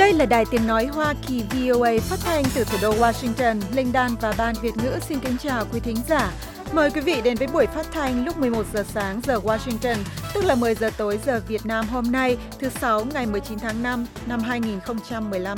Đây là Đài Tiếng Nói Hoa Kỳ VOA phát thanh từ thủ đô Washington. Linh Đan và Ban Việt ngữ xin kính chào quý thính giả. Mời quý vị đến với buổi phát thanh lúc 11 giờ sáng giờ Washington, tức là 10 giờ tối giờ Việt Nam hôm nay, thứ Sáu ngày 19 tháng 5 năm 2015.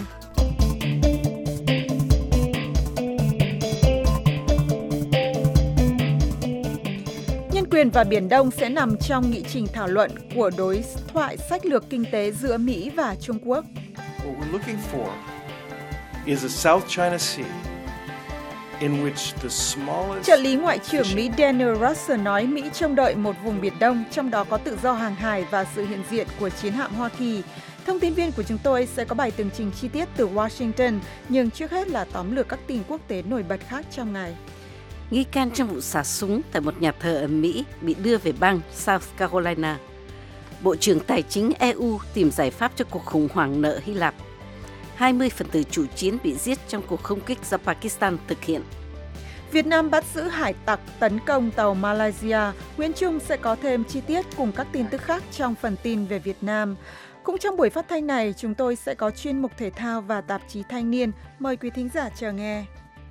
Nhân quyền và Biển Đông sẽ nằm trong nghị trình thảo luận của đối thoại sách lược kinh tế giữa Mỹ và Trung Quốc. What we're looking for is a South China Sea in which the smallest... Trợ lý Ngoại trưởng Mỹ Daniel Russell nói Mỹ trông đợi một vùng Biển Đông, trong đó có tự do hàng hải và sự hiện diện của chiến hạm Hoa Kỳ. Thông tin viên của chúng tôi sẽ có bài tường trình chi tiết từ Washington, nhưng trước hết là tóm lược các tin quốc tế nổi bật khác trong ngày. Nghi can trong vụ xả súng tại một nhà thờ ở Mỹ bị đưa về bang South Carolina. Bộ trưởng Tài chính EU tìm giải pháp cho cuộc khủng hoảng nợ Hy Lạp. 20 phần tử chủ chiến bị giết trong cuộc không kích do Pakistan thực hiện. Việt Nam bắt giữ hải tặc tấn công tàu Malaysia. Nguyễn Trung sẽ có thêm chi tiết cùng các tin tức khác trong phần tin về Việt Nam. Cũng trong buổi phát thanh này, chúng tôi sẽ có chuyên mục thể thao và tạp chí Thanh niên. Mời quý thính giả chờ nghe.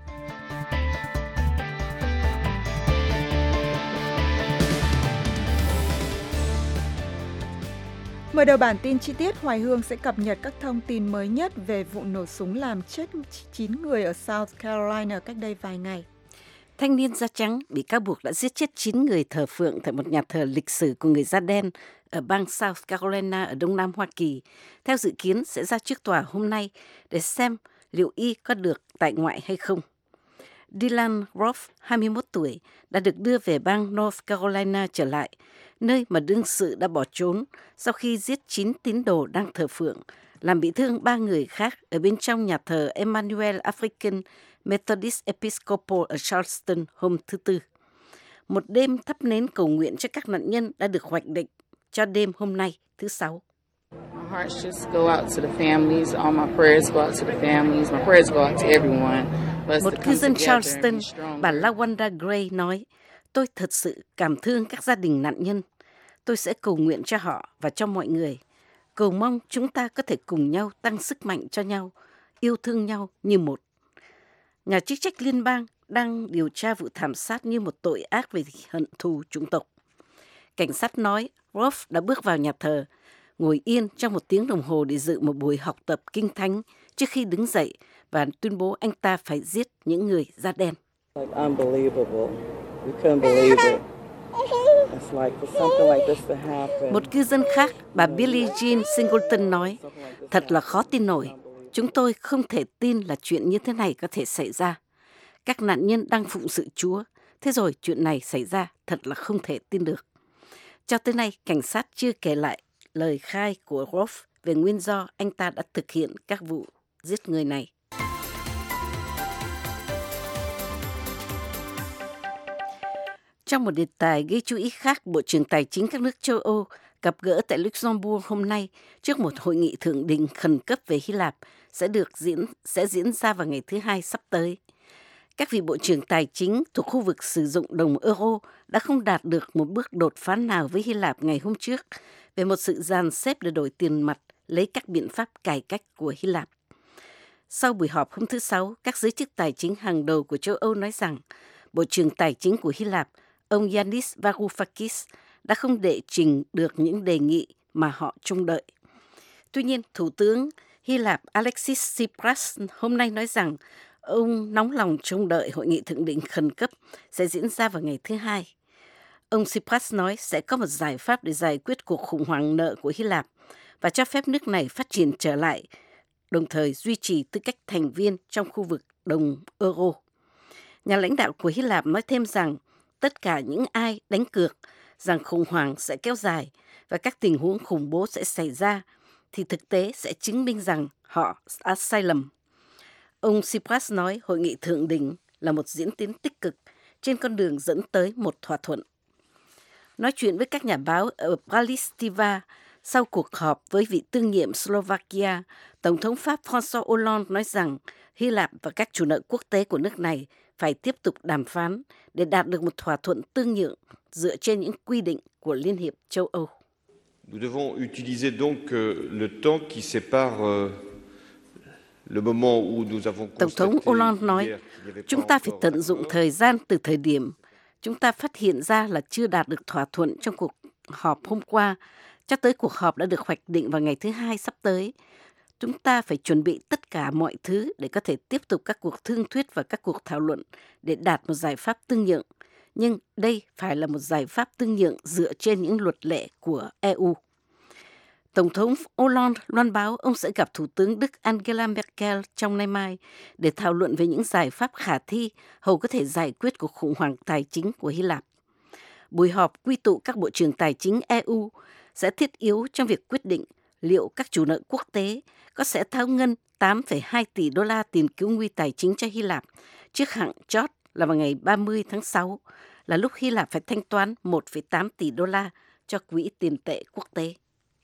Mở đầu bản tin chi tiết, Hoài Hương sẽ cập nhật các thông tin mới nhất về vụ nổ súng làm chết 9 người ở South Carolina cách đây vài ngày. Thanh niên da trắng bị cáo buộc đã giết chết 9 người thờ phượng tại một nhà thờ lịch sử của người da đen ở bang South Carolina ở Đông Nam Hoa Kỳ. Theo dự kiến sẽ ra trước tòa hôm nay để xem liệu y có được tại ngoại hay không. Dylan Roof, 21 tuổi, đã được đưa về bang North Carolina trở lại, nơi mà đương sự đã bỏ trốn sau khi giết 9 tín đồ đang thờ phượng, làm bị thương 3 người khác ở bên trong nhà thờ Emmanuel African Methodist Episcopal ở Charleston hôm thứ Tư. Một đêm thắp nến cầu nguyện cho các nạn nhân đã được hoạch định cho đêm hôm nay, thứ Sáu. My hearts just go out to the families. All my prayers go out to the families. My prayers go out to everyone. Một cư dân Charleston, bà Lawanda Gray nói, tôi thật sự cảm thương các gia đình nạn nhân. Tôi sẽ cầu nguyện cho họ và cho mọi người. Cầu mong chúng ta có thể cùng nhau tăng sức mạnh cho nhau, yêu thương nhau như một. Nhà chức trách liên bang đang điều tra vụ thảm sát như một tội ác về hận thù chủng tộc. Cảnh sát nói Rolf đã bước vào nhà thờ, ngồi yên trong 1 tiếng đồng hồ để dự một buổi học tập kinh thánh trước khi đứng dậy và tuyên bố anh ta phải giết những người da đen. Một cư dân khác, bà Billie Jean Singleton nói, thật là khó tin nổi. Chúng tôi không thể tin là chuyện như thế này có thể xảy ra. Các nạn nhân đang phụng sự Chúa, thế rồi chuyện này xảy ra thật là không thể tin được. Cho tới nay, cảnh sát chưa kể lại lời khai của Rolf về nguyên do anh ta đã thực hiện các vụ giết người này. Trong một đề tài gây chú ý khác, Bộ trưởng Tài chính các nước châu Âu gặp gỡ tại Luxembourg hôm nay trước một hội nghị thượng đỉnh khẩn cấp về Hy Lạp sẽ diễn ra vào ngày thứ Hai sắp tới. Các vị bộ trưởng tài chính thuộc khu vực sử dụng đồng euro đã không đạt được một bước đột phá nào với Hy Lạp ngày hôm trước về một sự dàn xếp để đổi tiền mặt lấy các biện pháp cải cách của Hy Lạp. Sau buổi họp hôm thứ Sáu, các giới chức tài chính hàng đầu của châu Âu nói rằng Bộ trưởng Tài chính của Hy Lạp, ông Yanis Varoufakis, đã không đệ trình được những đề nghị mà họ trông đợi. Tuy nhiên, Thủ tướng Hy Lạp Alexis Tsipras hôm nay nói rằng ông nóng lòng trông đợi hội nghị thượng đỉnh khẩn cấp sẽ diễn ra vào ngày thứ Hai. Ông Tsipras nói sẽ có một giải pháp để giải quyết cuộc khủng hoảng nợ của Hy Lạp và cho phép nước này phát triển trở lại, đồng thời duy trì tư cách thành viên trong khu vực đồng euro. Nhà lãnh đạo của Hy Lạp nói thêm rằng tất cả những ai đánh cược rằng khủng hoảng sẽ kéo dài và các tình huống khủng bố sẽ xảy ra, thì thực tế sẽ chứng minh rằng họ đã sai lầm. Ông Tsipras nói hội nghị thượng đỉnh là một diễn tiến tích cực trên con đường dẫn tới một thỏa thuận. Nói chuyện với các nhà báo ở Bratislava sau cuộc họp với vị tương nhiệm Slovakia, Tổng thống Pháp François Hollande nói rằng Hy Lạp và các chủ nợ quốc tế của nước này phải tiếp tục đàm phán để đạt được một thỏa thuận tương nhượng dựa trên những quy định của Liên hiệp châu Âu. Nous devons utiliser donc le temps qui sépare Tổng thống Hollande nói, chúng ta phải tận dụng thời gian từ thời điểm chúng ta phát hiện ra là chưa đạt được thỏa thuận trong cuộc họp hôm qua, cho tới cuộc họp đã được hoạch định vào ngày thứ Hai sắp tới. Chúng ta phải chuẩn bị tất cả mọi thứ để có thể tiếp tục các cuộc thương thuyết và các cuộc thảo luận để đạt một giải pháp tương nhượng. Nhưng đây phải là một giải pháp tương nhượng dựa trên những luật lệ của EU. Tổng thống Hollande loan báo ông sẽ gặp Thủ tướng Đức Angela Merkel trong nay mai để thảo luận về những giải pháp khả thi hầu có thể giải quyết cuộc khủng hoảng tài chính của Hy Lạp. Buổi họp quy tụ các bộ trưởng tài chính EU sẽ thiết yếu trong việc quyết định liệu các chủ nợ quốc tế có sẽ tháo ngân 8,2 tỷ đô la tiền cứu nguy tài chính cho Hy Lạp trước hạn chót là vào ngày 30 tháng 6, là lúc Hy Lạp phải thanh toán 1,8 tỷ đô la cho Quỹ tiền tệ quốc tế.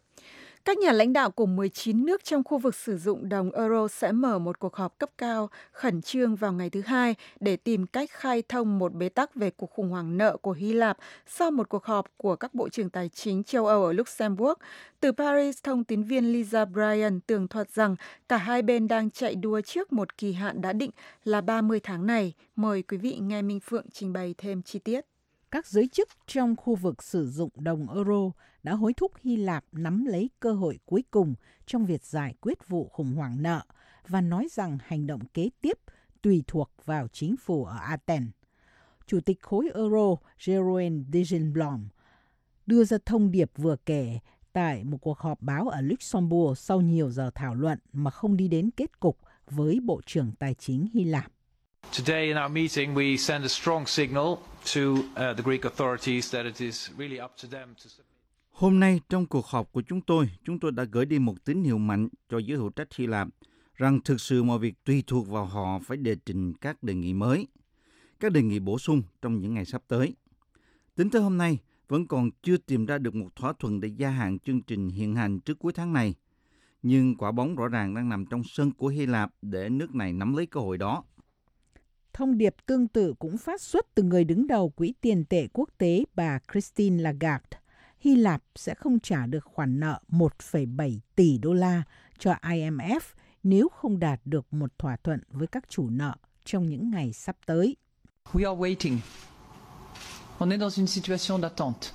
Các nhà lãnh đạo của 19 nước trong khu vực sử dụng đồng euro sẽ mở một cuộc họp cấp cao khẩn trương vào ngày thứ Hai để tìm cách khai thông một bế tắc về cuộc khủng hoảng nợ của Hy Lạp sau một cuộc họp của các bộ trưởng tài chính châu Âu ở Luxembourg. Từ Paris, thông tín viên Lisa Bryan tường thuật rằng cả hai bên đang chạy đua trước một kỳ hạn đã định là 30 tháng này. Mời quý vị nghe Minh Phượng trình bày thêm chi tiết. Các giới chức trong khu vực sử dụng đồng euro đã hối thúc Hy Lạp nắm lấy cơ hội cuối cùng trong việc giải quyết vụ khủng hoảng nợ và nói rằng hành động kế tiếp tùy thuộc vào chính phủ ở Athens. Chủ tịch khối euro Jeroen Dijsselbloem đưa ra thông điệp vừa kể tại một cuộc họp báo ở Luxembourg sau nhiều giờ thảo luận mà không đi đến kết cục với Bộ trưởng Tài chính Hy Lạp. Today in our meeting we send a strong signal to the Greek authorities that it is really up to them to submit. Hôm nay trong cuộc họp của chúng tôi đã gửi đi một tín hiệu mạnh cho giới hữu trách Hy Lạp rằng thực sự mọi việc tùy thuộc vào họ phải đề trình các đề nghị mới, các đề nghị bổ sung trong những ngày sắp tới. Tính tới hôm nay, vẫn còn chưa tìm ra được một thỏa thuận để gia hạn chương trình hiện hành trước cuối tháng này. Nhưng quả bóng rõ ràng đang nằm trong sân của Hy Lạp để nước này nắm lấy cơ hội đó. Thông điệp tương tự cũng phát xuất từ người đứng đầu Quỹ tiền tệ quốc tế bà Christine Lagarde. Hy Lạp sẽ không trả được khoản nợ 1,7 tỷ đô la cho IMF nếu không đạt được một thỏa thuận với các chủ nợ trong những ngày sắp tới. We are waiting. On est dans une situation d'attente.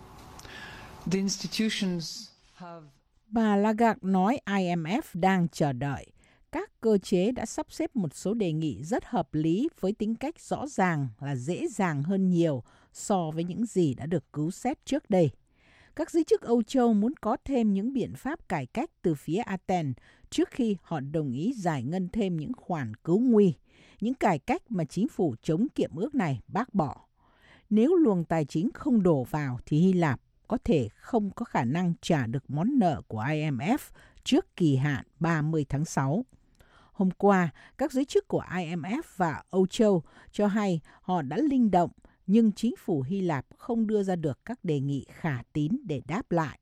The institutions have... Bà Lagarde nói IMF đang chờ đợi. Các cơ chế đã sắp xếp một số đề nghị rất hợp lý với tính cách rõ ràng là dễ dàng hơn nhiều so với những gì đã được cứu xét trước đây. Các giới chức Âu Châu muốn có thêm những biện pháp cải cách từ phía Athens trước khi họ đồng ý giải ngân thêm những khoản cứu nguy, những cải cách mà chính phủ chống kiệm ước này bác bỏ. Nếu luồng tài chính không đổ vào thì Hy Lạp có thể không có khả năng trả được món nợ của IMF trước kỳ hạn 30 tháng 6. Hôm qua, các giới chức của IMF và Âu Châu cho hay họ đã linh động, nhưng chính phủ Hy Lạp không đưa ra được các đề nghị khả tín để đáp lại.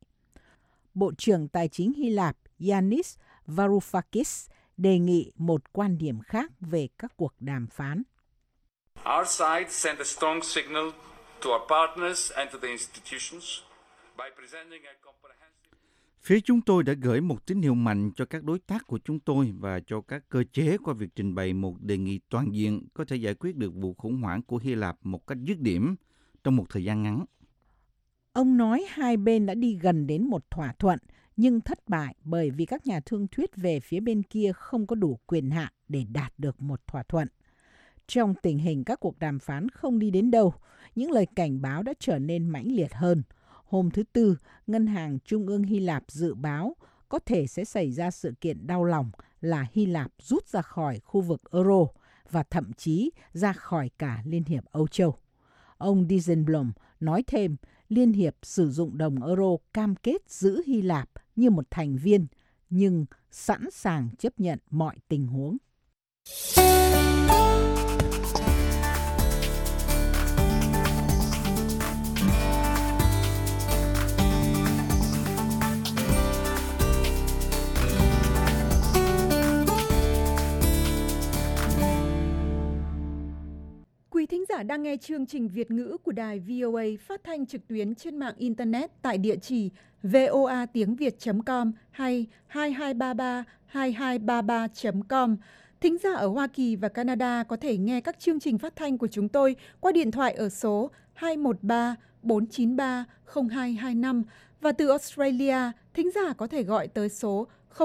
Bộ trưởng Tài chính Hy Lạp Yanis Varoufakis đề nghị một quan điểm khác về các cuộc đàm phán. Our side sent a strong signal to our partners and to the institutions by presenting a comprehensive... Phía chúng tôi đã gửi một tín hiệu mạnh cho các đối tác của chúng tôi và cho các cơ chế qua việc trình bày một đề nghị toàn diện có thể giải quyết được vụ khủng hoảng của Hy Lạp một cách dứt điểm trong một thời gian ngắn. Ông nói hai bên đã đi gần đến một thỏa thuận nhưng thất bại bởi vì các nhà thương thuyết về phía bên kia không có đủ quyền hạn để đạt được một thỏa thuận. Trong tình hình các cuộc đàm phán không đi đến đâu, những lời cảnh báo đã trở nên mãnh liệt hơn. Hôm thứ Tư, Ngân hàng Trung ương Hy Lạp dự báo có thể sẽ xảy ra sự kiện đau lòng là Hy Lạp rút ra khỏi khu vực euro và thậm chí ra khỏi cả Liên hiệp Âu Châu. Ông Dijsselbloem nói thêm, Liên hiệp sử dụng đồng euro cam kết giữ Hy Lạp như một thành viên, nhưng sẵn sàng chấp nhận mọi tình huống. Quý thính giả đang nghe chương trình Việt ngữ của đài VOA phát thanh trực tuyến trên mạng Internet tại địa chỉ voatiengviet.com hay 2233 Thính giả ở Hoa Kỳ và Canada có thể nghe các chương trình phát thanh của chúng tôi qua điện thoại ở số 213-493-0225 và từ Australia, thính giả có thể gọi tới số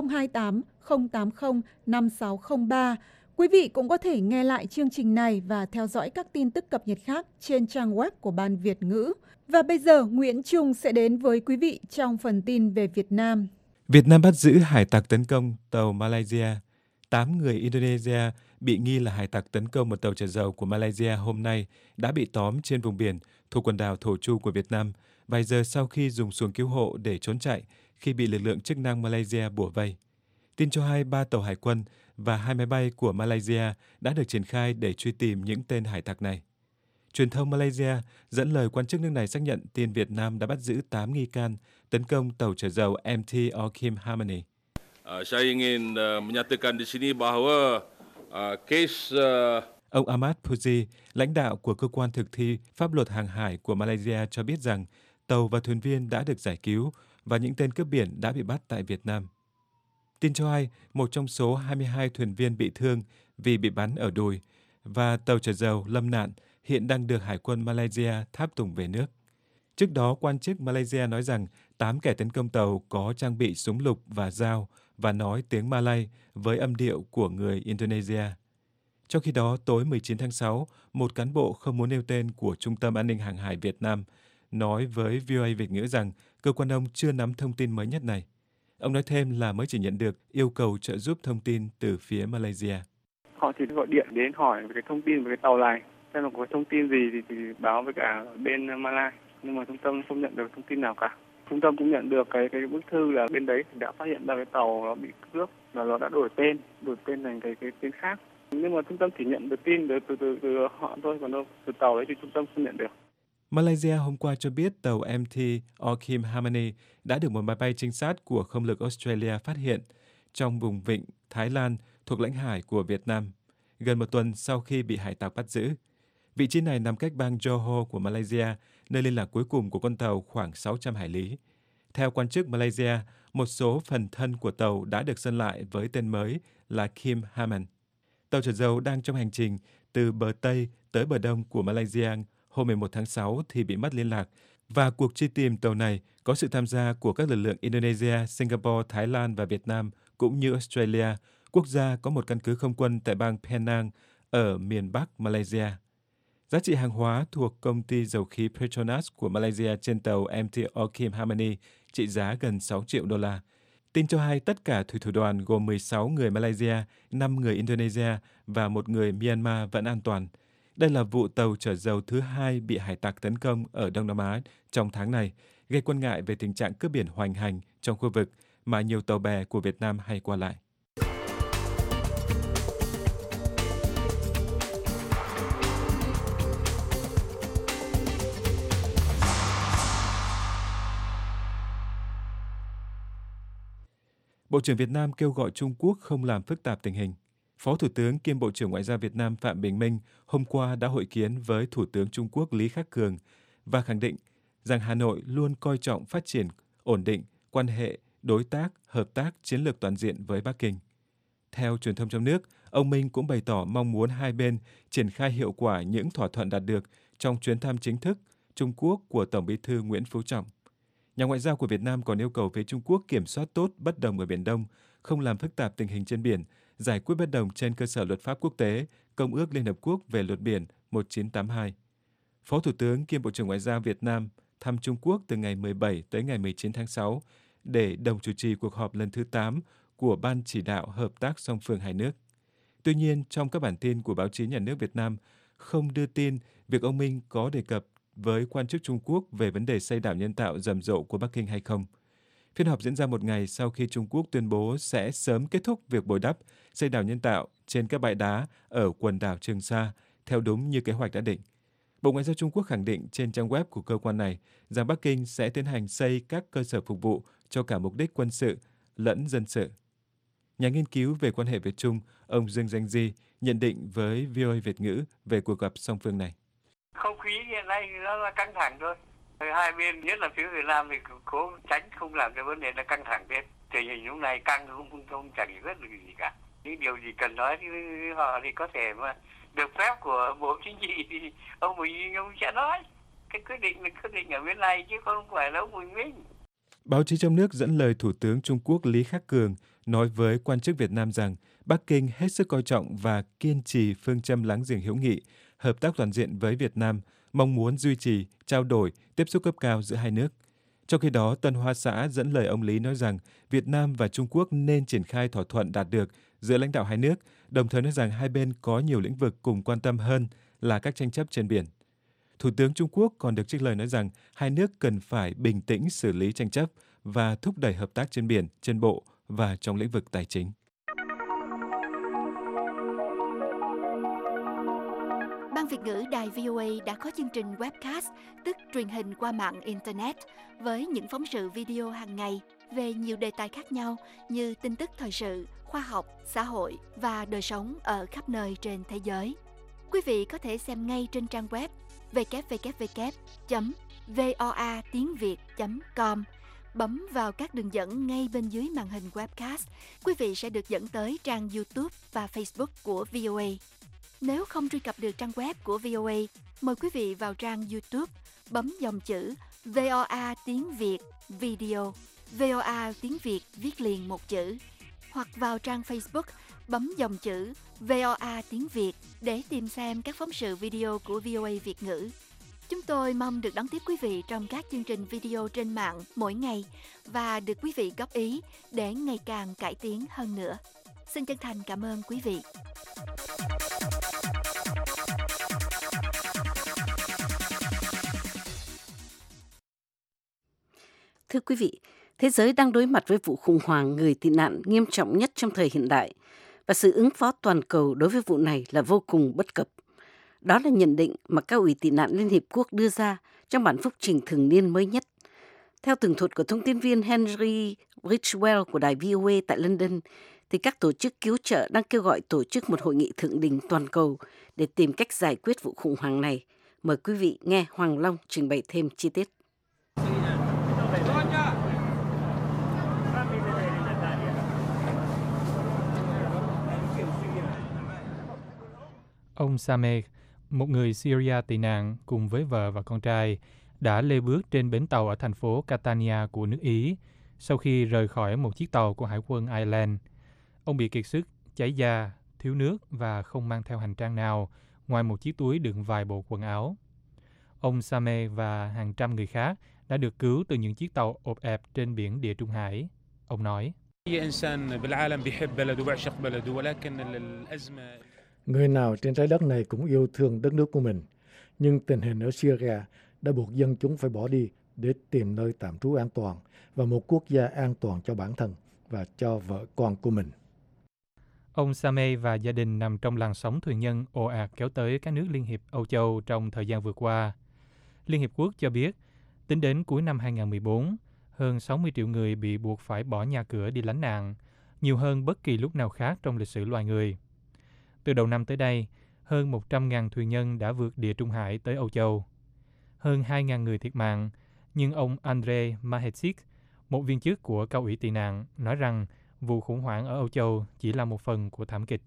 028-080-5603. Quý vị cũng có thể nghe lại chương trình này và theo dõi các tin tức cập nhật khác trên trang web của Ban Việt ngữ. Và bây giờ, Nguyễn Trung sẽ đến với quý vị trong phần tin về Việt Nam. Việt Nam bắt giữ hải tặc tấn công tàu Malaysia. 8 người Indonesia bị nghi là hải tặc tấn công một tàu chở dầu của Malaysia hôm nay đã bị tóm trên vùng biển thuộc quần đảo Thổ Chu của Việt Nam, vài giờ sau khi dùng xuồng cứu hộ để trốn chạy khi bị lực lượng chức năng Malaysia bủa vây. Tin cho hay 3 tàu hải quân và 2 máy bay của Malaysia đã được triển khai để truy tìm những tên hải tặc này. Truyền thông Malaysia dẫn lời quan chức nước này xác nhận tin Việt Nam đã bắt giữ 8 nghi can tấn công tàu chở dầu MT Orchim Harmony. Saya ingin menyatakan di sini bahawa case Ông Ahmad Puji, lãnh đạo của cơ quan thực thi pháp luật hàng hải của Malaysia cho biết rằng tàu và thuyền viên đã được giải cứu và những tên cướp biển đã bị bắt tại Việt Nam. Tin cho hay, một trong số 22 thuyền viên bị thương vì bị bắn ở đùi và tàu chở dầu lâm nạn hiện đang được Hải quân Malaysia tháp tùng về nước. Trước đó, quan chức Malaysia nói rằng 8 kẻ tấn công tàu có trang bị súng lục và dao và nói tiếng Malay với âm điệu của người Indonesia. Trong khi đó, tối 19 tháng 6, một cán bộ không muốn nêu tên của Trung tâm An ninh Hàng hải Việt Nam nói với VOA Việt ngữ rằng cơ quan ông chưa nắm thông tin mới nhất này. Ông nói thêm là mới chỉ nhận được yêu cầu trợ giúp thông tin từ phía Malaysia. Họ chỉ gọi điện đến hỏi về cái thông tin về cái tàu này, xem là có thông tin gì thì báo với cả bên Malay, nhưng mà trung tâm không nhận được thông tin nào cả. Trung tâm cũng nhận được cái bức thư là bên đấy đã phát hiện ra cái tàu nó bị cướp và nó đã đổi tên thành cái tên khác. Nhưng mà trung tâm chỉ nhận được tin từ họ thôi, còn đâu từ tàu đấy thì trung tâm không nhận được. Malaysia hôm qua cho biết tàu MT Orchim Harmony đã được một máy bay trinh sát của không lực Australia phát hiện trong vùng vịnh Thái Lan thuộc lãnh hải của Việt Nam, gần một tuần sau khi bị hải tặc bắt giữ. Vị trí này nằm cách bang Johor của Malaysia, nơi liên lạc cuối cùng của con tàu khoảng 600 hải lý. Theo quan chức Malaysia, một số phần thân của tàu đã được sơn lại với tên mới là Kim Haman. Tàu chở dầu đang trong hành trình từ bờ Tây tới bờ Đông của Malaysia hôm 11 tháng 6 thì bị mất liên lạc, và cuộc truy tìm tàu này có sự tham gia của các lực lượng Indonesia, Singapore, Thái Lan và Việt Nam, cũng như Australia, quốc gia có một căn cứ không quân tại bang Penang ở miền Bắc Malaysia. Giá trị hàng hóa thuộc công ty dầu khí Petronas của Malaysia trên tàu MT Orchim Harmony trị giá gần 6 triệu đô la. Tin cho hay tất cả thủy thủ đoàn gồm 16 người Malaysia, 5 người Indonesia và 1 người Myanmar vẫn an toàn. Đây là vụ tàu chở dầu thứ 2 bị hải tặc tấn công ở Đông Nam Á trong tháng này, gây quan ngại về tình trạng cướp biển hoành hành trong khu vực mà nhiều tàu bè của Việt Nam hay qua lại. Bộ trưởng Việt Nam kêu gọi Trung Quốc không làm phức tạp tình hình. Phó Thủ tướng kiêm Bộ trưởng Ngoại giao Việt Nam Phạm Bình Minh hôm qua đã hội kiến với Thủ tướng Trung Quốc Lý Khắc Cường và khẳng định rằng Hà Nội luôn coi trọng phát triển ổn định quan hệ đối tác, hợp tác chiến lược toàn diện với Bắc Kinh. Theo truyền thông trong nước, ông Minh cũng bày tỏ mong muốn hai bên triển khai hiệu quả những thỏa thuận đạt được trong chuyến thăm chính thức Trung Quốc của Tổng Bí thư Nguyễn Phú Trọng. Nhà ngoại giao của Việt Nam còn yêu cầu phía Trung Quốc kiểm soát tốt bất đồng ở Biển Đông, không làm phức tạp tình hình trên biển, giải quyết bất đồng trên cơ sở luật pháp quốc tế, Công ước Liên Hợp Quốc về luật biển 1982. Phó Thủ tướng kiêm Bộ trưởng Ngoại giao Việt Nam thăm Trung Quốc từ ngày 17 tới ngày 19 tháng 6 để đồng chủ trì cuộc họp lần thứ 8 của Ban Chỉ đạo Hợp tác song phương hai nước. Tuy nhiên, trong các bản tin của báo chí nhà nước Việt Nam không đưa tin việc ông Minh có đề cập với quan chức Trung Quốc về vấn đề xây đảo nhân tạo rầm rộ của Bắc Kinh hay không. Phiên họp diễn ra một ngày sau khi Trung Quốc tuyên bố sẽ sớm kết thúc việc bồi đắp, xây đảo nhân tạo trên các bãi đá ở quần đảo Trường Sa, theo đúng như kế hoạch đã định. Bộ Ngoại giao Trung Quốc khẳng định trên trang web của cơ quan này rằng Bắc Kinh sẽ tiến hành xây các cơ sở phục vụ cho cả mục đích quân sự lẫn dân sự. Nhà nghiên cứu về quan hệ Việt Trung, ông Dương Danh Di nhận định với VOA Việt ngữ về cuộc gặp song phương này. khí hiện nay nó là căng thẳng thôi. Hai bên, nhất là phía Việt Nam thì cố tránh không làm cho vấn đề nó căng thẳng thêm. Tình hình lúc này căng không chẳng biết được gì cả. Những điều gì cần nói thì họ thì có thể mà được phép của Bộ Chính trị thì ông Bùi ông sẽ nói. Cái quyết định ở bên này chứ không phải là ông Bùi Minh. Báo chí trong nước dẫn lời Thủ tướng Trung Quốc Lý Khắc Cường nói với quan chức Việt Nam rằng Bắc Kinh hết sức coi trọng và kiên trì phương châm láng giềng hữu nghị, hợp tác toàn diện với Việt Nam, mong muốn duy trì, trao đổi, tiếp xúc cấp cao giữa hai nước. Trong khi đó, Tân Hoa Xã dẫn lời ông Lý nói rằng Việt Nam và Trung Quốc nên triển khai thỏa thuận đạt được giữa lãnh đạo hai nước, đồng thời nói rằng hai bên có nhiều lĩnh vực cùng quan tâm hơn là các tranh chấp trên biển. Thủ tướng Trung Quốc còn được trích lời nói rằng hai nước cần phải bình tĩnh xử lý tranh chấp và thúc đẩy hợp tác trên biển, trên bộ và trong lĩnh vực tài chính. Ban Việt ngữ Đài VOA đã có chương trình webcast, tức truyền hình qua mạng Internet, với những phóng sự video hàng ngày về nhiều đề tài khác nhau như tin tức thời sự, khoa học, xã hội và đời sống ở khắp nơi trên thế giới. Quý vị có thể xem ngay trên trang web www.voatiengviet.com. Bấm vào các đường dẫn ngay bên dưới màn hình webcast, quý vị sẽ được dẫn tới trang YouTube và Facebook của VOA. Nếu không truy cập được trang web của VOA, mời quý vị vào trang YouTube, bấm dòng chữ VOA tiếng Việt Video, VOA tiếng Việt viết liền một chữ, hoặc vào trang Facebook, bấm dòng chữ VOA tiếng Việt để tìm xem các phóng sự video của VOA Việt ngữ. Chúng tôi mong được đón tiếp quý vị trong các chương trình video trên mạng mỗi ngày và được quý vị góp ý để ngày càng cải tiến hơn nữa. Xin chân thành cảm ơn quý vị. Thưa quý vị, thế giới đang đối mặt với vụ khủng hoảng người tị nạn nghiêm trọng nhất trong thời hiện đại, và sự ứng phó toàn cầu đối với vụ này là vô cùng bất cập. Đó là nhận định mà Cao ủy tị nạn Liên Hiệp Quốc đưa ra trong bản phúc trình thường niên mới nhất. Theo tường thuật của thông tin viên Henry Ridgwell của đài VOA tại London, thì các tổ chức cứu trợ đang kêu gọi tổ chức một hội nghị thượng đỉnh toàn cầu để tìm cách giải quyết vụ khủng hoảng này. Mời quý vị nghe Hoàng Long trình bày thêm chi tiết. Ông Sameh, một người Syria tị nạn cùng với vợ và con trai, đã lê bước trên bến tàu ở thành phố Catania của nước Ý sau khi rời khỏi một chiếc tàu của Hải quân Ireland. Ông bị kiệt sức, cháy da, thiếu nước và không mang theo hành trang nào ngoài một chiếc túi đựng vài bộ quần áo. Ông Sameh và hàng trăm người khác đã được cứu từ những chiếc tàu ộp ẹp trên biển Địa Trung Hải. Ông nói, người nào trên trái đất này cũng yêu thương đất nước của mình, nhưng tình hình ở Syria đã buộc dân chúng phải bỏ đi để tìm nơi tạm trú an toàn và một quốc gia an toàn cho bản thân và cho vợ con của mình. Ông Sameh và gia đình nằm trong làn sóng thuyền nhân ồ ạt kéo tới các nước Liên hiệp Âu Châu trong thời gian vừa qua. Liên Hiệp Quốc cho biết, tính đến cuối năm 2014, hơn 60 triệu người bị buộc phải bỏ nhà cửa đi lánh nạn, nhiều hơn bất kỳ lúc nào khác trong lịch sử loài người. Từ đầu năm tới đây, hơn 100.000 thuyền nhân đã vượt Địa Trung Hải tới Âu Châu. Hơn 2.000 người thiệt mạng, nhưng ông Andrei Mahetsik, một viên chức của Cao ủy tị nạn, nói rằng vụ khủng hoảng ở Âu Châu chỉ là một phần của thảm kịch.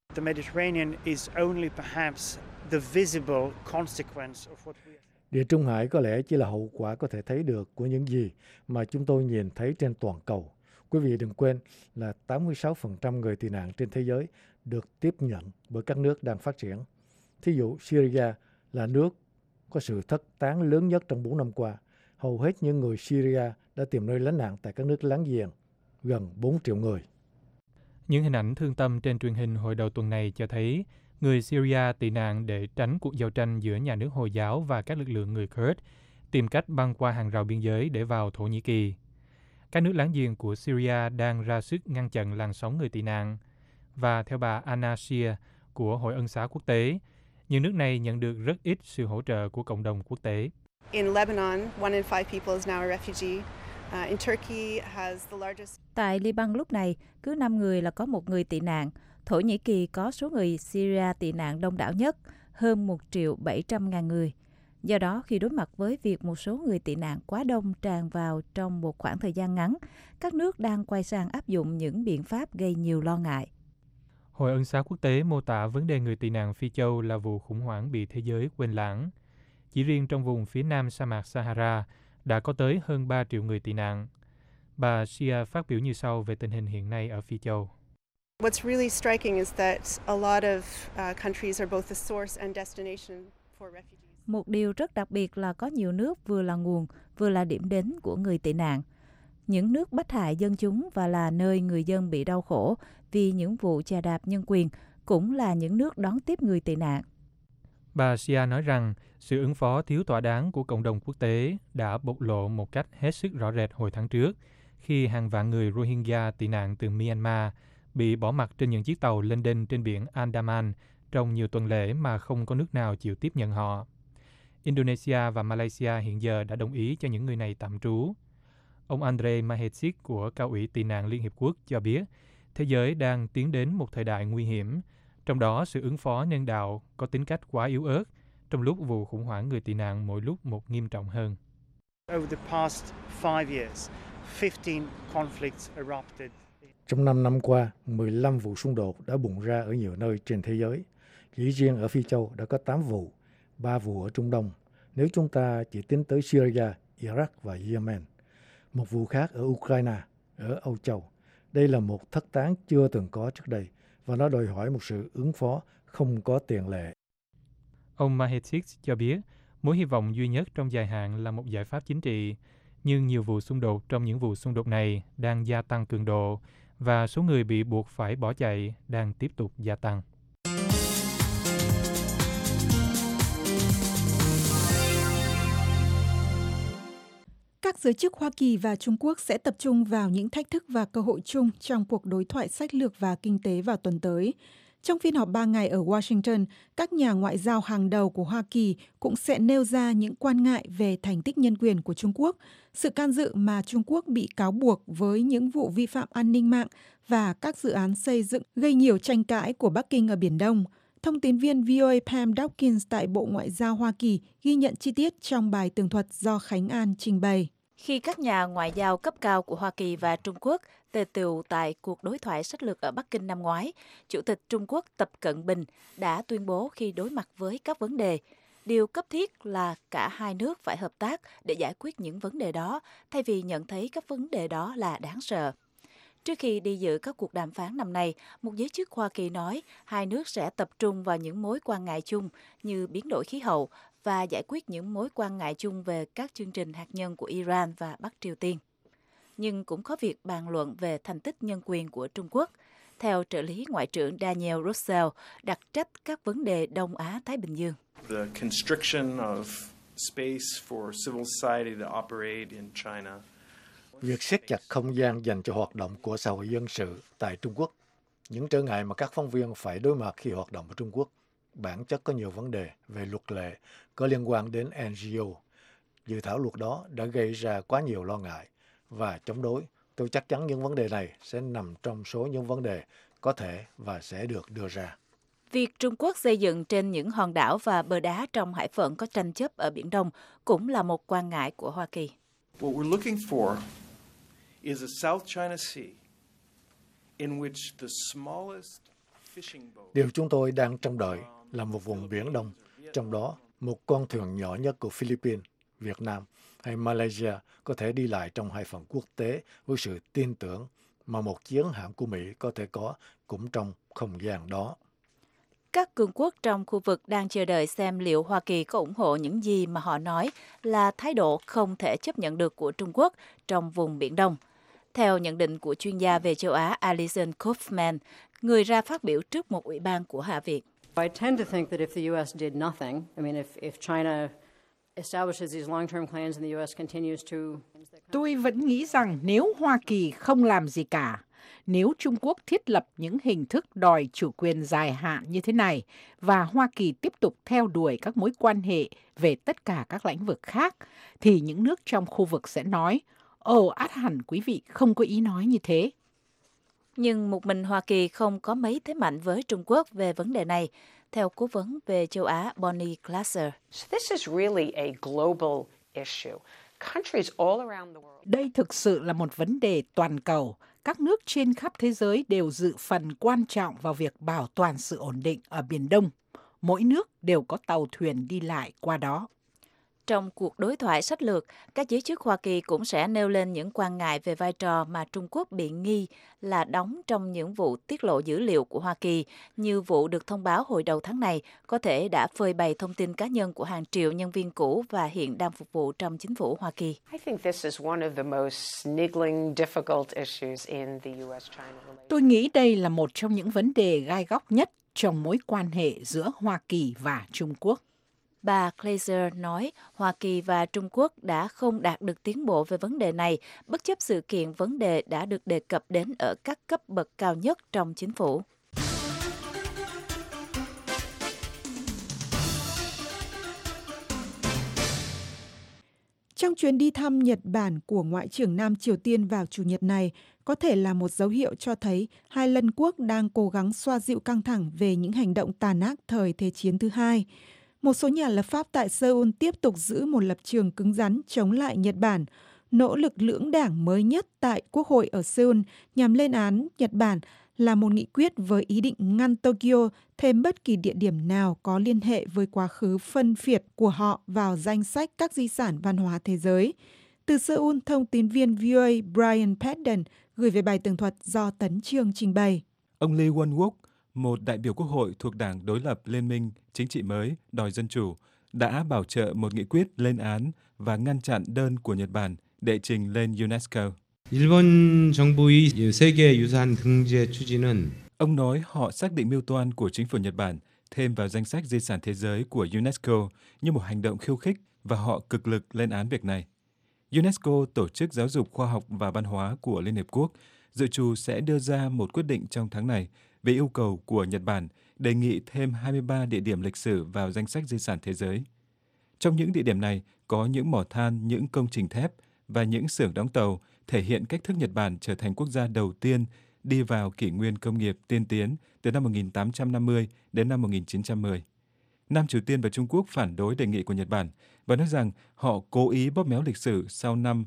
Địa Trung Hải có lẽ chỉ là hậu quả có thể thấy được của những gì mà chúng tôi nhìn thấy trên toàn cầu. Quý vị đừng quên là 86% người tị nạn trên thế giới được tiếp nhận bởi các nước đang phát triển. Thí dụ, Syria là nước có sự thất tán lớn nhất trong 4 năm qua. Hầu hết những người Syria đã tìm nơi lánh nạn tại các nước láng giềng, gần 4 triệu người. Những hình ảnh thương tâm trên truyền hình hồi đầu tuần này cho thấy người Syria tị nạn để tránh cuộc giao tranh giữa nhà nước Hồi giáo và các lực lượng người Kurd, tìm cách băng qua hàng rào biên giới để vào Thổ Nhĩ Kỳ. Các nước láng giềng của Syria đang ra sức ngăn chặn làn sóng người tị nạn. Và theo bà Anna Shia của Hội Ân xá Quốc tế, những nước này nhận được rất ít sự hỗ trợ của cộng đồng quốc tế. Tại Liban lúc này, cứ 5 người là có một người tị nạn. Thổ Nhĩ Kỳ có số người Syria tị nạn đông đảo nhất, hơn 1.700.000 người. Do đó, khi đối mặt với việc một số người tị nạn quá đông tràn vào trong một khoảng thời gian ngắn, các nước đang quay sang áp dụng những biện pháp gây nhiều lo ngại. Hội Ân xá Quốc tế mô tả vấn đề người tị nạn Phi Châu là vụ khủng hoảng bị thế giới quên lãng. Chỉ riêng trong vùng phía nam sa mạc Sahara đã có tới hơn 3 triệu người tị nạn. Bà Shia phát biểu như sau về tình hình hiện nay ở Phi Châu. What's really striking is that a lot of countries are both the source and destination for refugees. Một điều rất đặc biệt là có nhiều nước vừa là nguồn, vừa là điểm đến của người tị nạn. Những nước bách hại dân chúng và là nơi người dân bị đau khổ vì những vụ chà đạp nhân quyền cũng là những nước đón tiếp người tị nạn. Bà Shia nói rằng sự ứng phó thiếu thỏa đáng của cộng đồng quốc tế đã bộc lộ một cách hết sức rõ rệt hồi tháng trước khi hàng vạn người Rohingya tị nạn từ Myanmar bị bỏ mặc trên những chiếc tàu lênh đênh trên biển Andaman trong nhiều tuần lễ mà không có nước nào chịu tiếp nhận họ. Indonesia và Malaysia hiện giờ đã đồng ý cho những người này tạm trú. Ông Andre Mahecic của Cao ủy Tị nạn Liên Hiệp Quốc cho biết thế giới đang tiến đến một thời đại nguy hiểm, trong đó sự ứng phó nhân đạo có tính cách quá yếu ớt, trong lúc vụ khủng hoảng người tị nạn mỗi lúc một nghiêm trọng hơn. Trong 5 năm qua, 15 vụ xung đột đã bùng ra ở nhiều nơi trên thế giới. Chỉ riêng ở Phi Châu đã có 8 vụ, 3 vụ ở Trung Đông, nếu chúng ta chỉ tính tới Syria, Iraq và Yemen. Một vụ khác ở Ukraine, ở Âu Châu. Đây là một thất tán chưa từng có trước đây và nó đòi hỏi một sự ứng phó không có tiền lệ. Ông Mahecic cho biết mối hy vọng duy nhất trong dài hạn là một giải pháp chính trị, nhưng nhiều vụ xung đột trong những vụ xung đột này đang gia tăng cường độ và số người bị buộc phải bỏ chạy đang tiếp tục gia tăng. Các giới chức Hoa Kỳ và Trung Quốc sẽ tập trung vào những thách thức và cơ hội chung trong cuộc đối thoại sách lược và kinh tế vào tuần tới. Trong phiên họp 3 ngày ở Washington, các nhà ngoại giao hàng đầu của Hoa Kỳ cũng sẽ nêu ra những quan ngại về thành tích nhân quyền của Trung Quốc, sự can dự mà Trung Quốc bị cáo buộc với những vụ vi phạm an ninh mạng và các dự án xây dựng gây nhiều tranh cãi của Bắc Kinh ở Biển Đông. Thông tín viên VOA Pam Dawkins tại Bộ Ngoại giao Hoa Kỳ ghi nhận chi tiết trong bài tường thuật do Khánh An trình bày. Khi các nhà ngoại giao cấp cao của Hoa Kỳ và Trung Quốc tề tựu tại cuộc đối thoại sách lược ở Bắc Kinh năm ngoái, Chủ tịch Trung Quốc Tập Cận Bình đã tuyên bố khi đối mặt với các vấn đề, điều cấp thiết là cả hai nước phải hợp tác để giải quyết những vấn đề đó, thay vì nhận thấy các vấn đề đó là đáng sợ. Trước khi đi dự các cuộc đàm phán năm nay, một giới chức Hoa Kỳ nói hai nước sẽ tập trung vào những mối quan ngại chung như biến đổi khí hậu và giải quyết những mối quan ngại chung về các chương trình hạt nhân của Iran và Bắc Triều Tiên. Nhưng cũng có việc bàn luận về thành tích nhân quyền của Trung Quốc. Theo trợ lý Ngoại trưởng Daniel Russell, đặc trách các vấn đề Đông Á-Thái Bình Dương. The constriction of space for civil society to operate in China. Việc siết chặt không gian dành cho hoạt động của xã hội dân sự tại Trung Quốc, những trở ngại mà các phóng viên phải đối mặt khi hoạt động ở Trung Quốc, bản chất có nhiều vấn đề về luật lệ có liên quan đến NGO. Dự thảo luật đó đã gây ra quá nhiều lo ngại và chống đối. Tôi chắc chắn những vấn đề này sẽ nằm trong số những vấn đề có thể và sẽ được đưa ra. Việc Trung Quốc xây dựng trên những hòn đảo và bờ đá trong hải phận có tranh chấp ở Biển Đông cũng là một quan ngại của Hoa Kỳ. What we're looking for is a South China Sea in which the smallest fishing boat. Điều chúng tôi đang trông đợi là một vùng Biển Đông, trong đó một con thuyền nhỏ nhất của Philippines, Việt Nam hay Malaysia có thể đi lại trong hải phận quốc tế với sự tin tưởng mà một chiến hạm của Mỹ có thể có cũng trong không gian đó. Các cường quốc trong khu vực đang chờ đợi xem liệu Hoa Kỳ có ủng hộ những gì mà họ nói là thái độ không thể chấp nhận được của Trung Quốc trong vùng Biển Đông. Theo nhận định của chuyên gia về châu Á Alison Kaufman, người ra phát biểu trước một ủy ban của Hạ viện. I tend to think that if the U.S. did nothing, if China establishes these long-term plans and the U.S. continues to... Tôi vẫn nghĩ rằng nếu Hoa Kỳ không làm gì cả, nếu Trung Quốc thiết lập những hình thức đòi chủ quyền dài hạn như thế này và Hoa Kỳ tiếp tục theo đuổi các mối quan hệ về tất cả các lĩnh vực khác, thì những nước trong khu vực sẽ nói, ắt hẳn quý vị không có ý nói như thế. Nhưng một mình Hoa Kỳ không có mấy thế mạnh với Trung Quốc về vấn đề này. theo cố vấn về châu Á Bonnie Glasser. Đây thực sự là một vấn đề toàn cầu. Các nước trên khắp thế giới đều dự phần quan trọng vào việc bảo toàn sự ổn định ở Biển Đông. Mỗi nước đều có tàu thuyền đi lại qua đó. Trong cuộc đối thoại sách lược, các giới chức Hoa Kỳ cũng sẽ nêu lên những quan ngại về vai trò mà Trung Quốc bị nghi là đóng trong những vụ tiết lộ dữ liệu của Hoa Kỳ, như vụ được thông báo hồi đầu tháng này có thể đã phơi bày thông tin cá nhân của hàng triệu nhân viên cũ và hiện đang phục vụ trong chính phủ Hoa Kỳ. Tôi nghĩ đây là một trong những vấn đề gai góc nhất trong mối quan hệ giữa Hoa Kỳ và Trung Quốc. Bà Glasser nói Hoa Kỳ và Trung Quốc đã không đạt được tiến bộ về vấn đề này, bất chấp sự kiện vấn đề đã được đề cập đến ở các cấp bậc cao nhất trong chính phủ. Trong chuyến đi thăm Nhật Bản của Ngoại trưởng Nam Triều Tiên vào Chủ nhật này, có thể là một dấu hiệu cho thấy hai lân quốc đang cố gắng xoa dịu căng thẳng về những hành động tàn ác thời Thế chiến thứ hai. Một số nhà lập pháp tại Seoul tiếp tục giữ một lập trường cứng rắn chống lại Nhật Bản. Nỗ lực lưỡng đảng mới nhất tại Quốc hội ở Seoul nhằm lên án Nhật Bản là một nghị quyết với ý định ngăn Tokyo thêm bất kỳ địa điểm nào có liên hệ với quá khứ phân phiệt của họ vào danh sách các di sản văn hóa thế giới. Từ Seoul, thông tín viên VOA Brian Padden gửi về bài tường thuật do Tấn Chương trình bày. Ông Lee Won-wook, một đại biểu Quốc hội thuộc Đảng đối lập Liên minh Chính trị mới đòi dân chủ, đã bảo trợ một nghị quyết lên án và ngăn chặn đơn của Nhật Bản đệ trình lên UNESCO. 일본 정부의 세계 유산 등재 추진은 Ông nói họ xác định mưu toan của chính phủ Nhật Bản thêm vào danh sách di sản thế giới của UNESCO như một hành động khiêu khích và họ cực lực lên án việc này. UNESCO, tổ chức giáo dục khoa học và văn hóa của Liên Hiệp Quốc, dự trù sẽ đưa ra một quyết định trong tháng này về yêu cầu của Nhật Bản đề nghị thêm 23 địa điểm lịch sử vào danh sách di sản thế giới. Trong những địa điểm này có những mỏ than, những công trình thép và những xưởng đóng tàu thể hiện cách thức Nhật Bản trở thành quốc gia đầu tiên đi vào kỷ nguyên công nghiệp tiên tiến từ năm 1850 đến năm 1910. Nam Triều Tiên và Trung Quốc phản đối đề nghị của Nhật Bản và nói rằng họ cố ý bóp méo lịch sử sau năm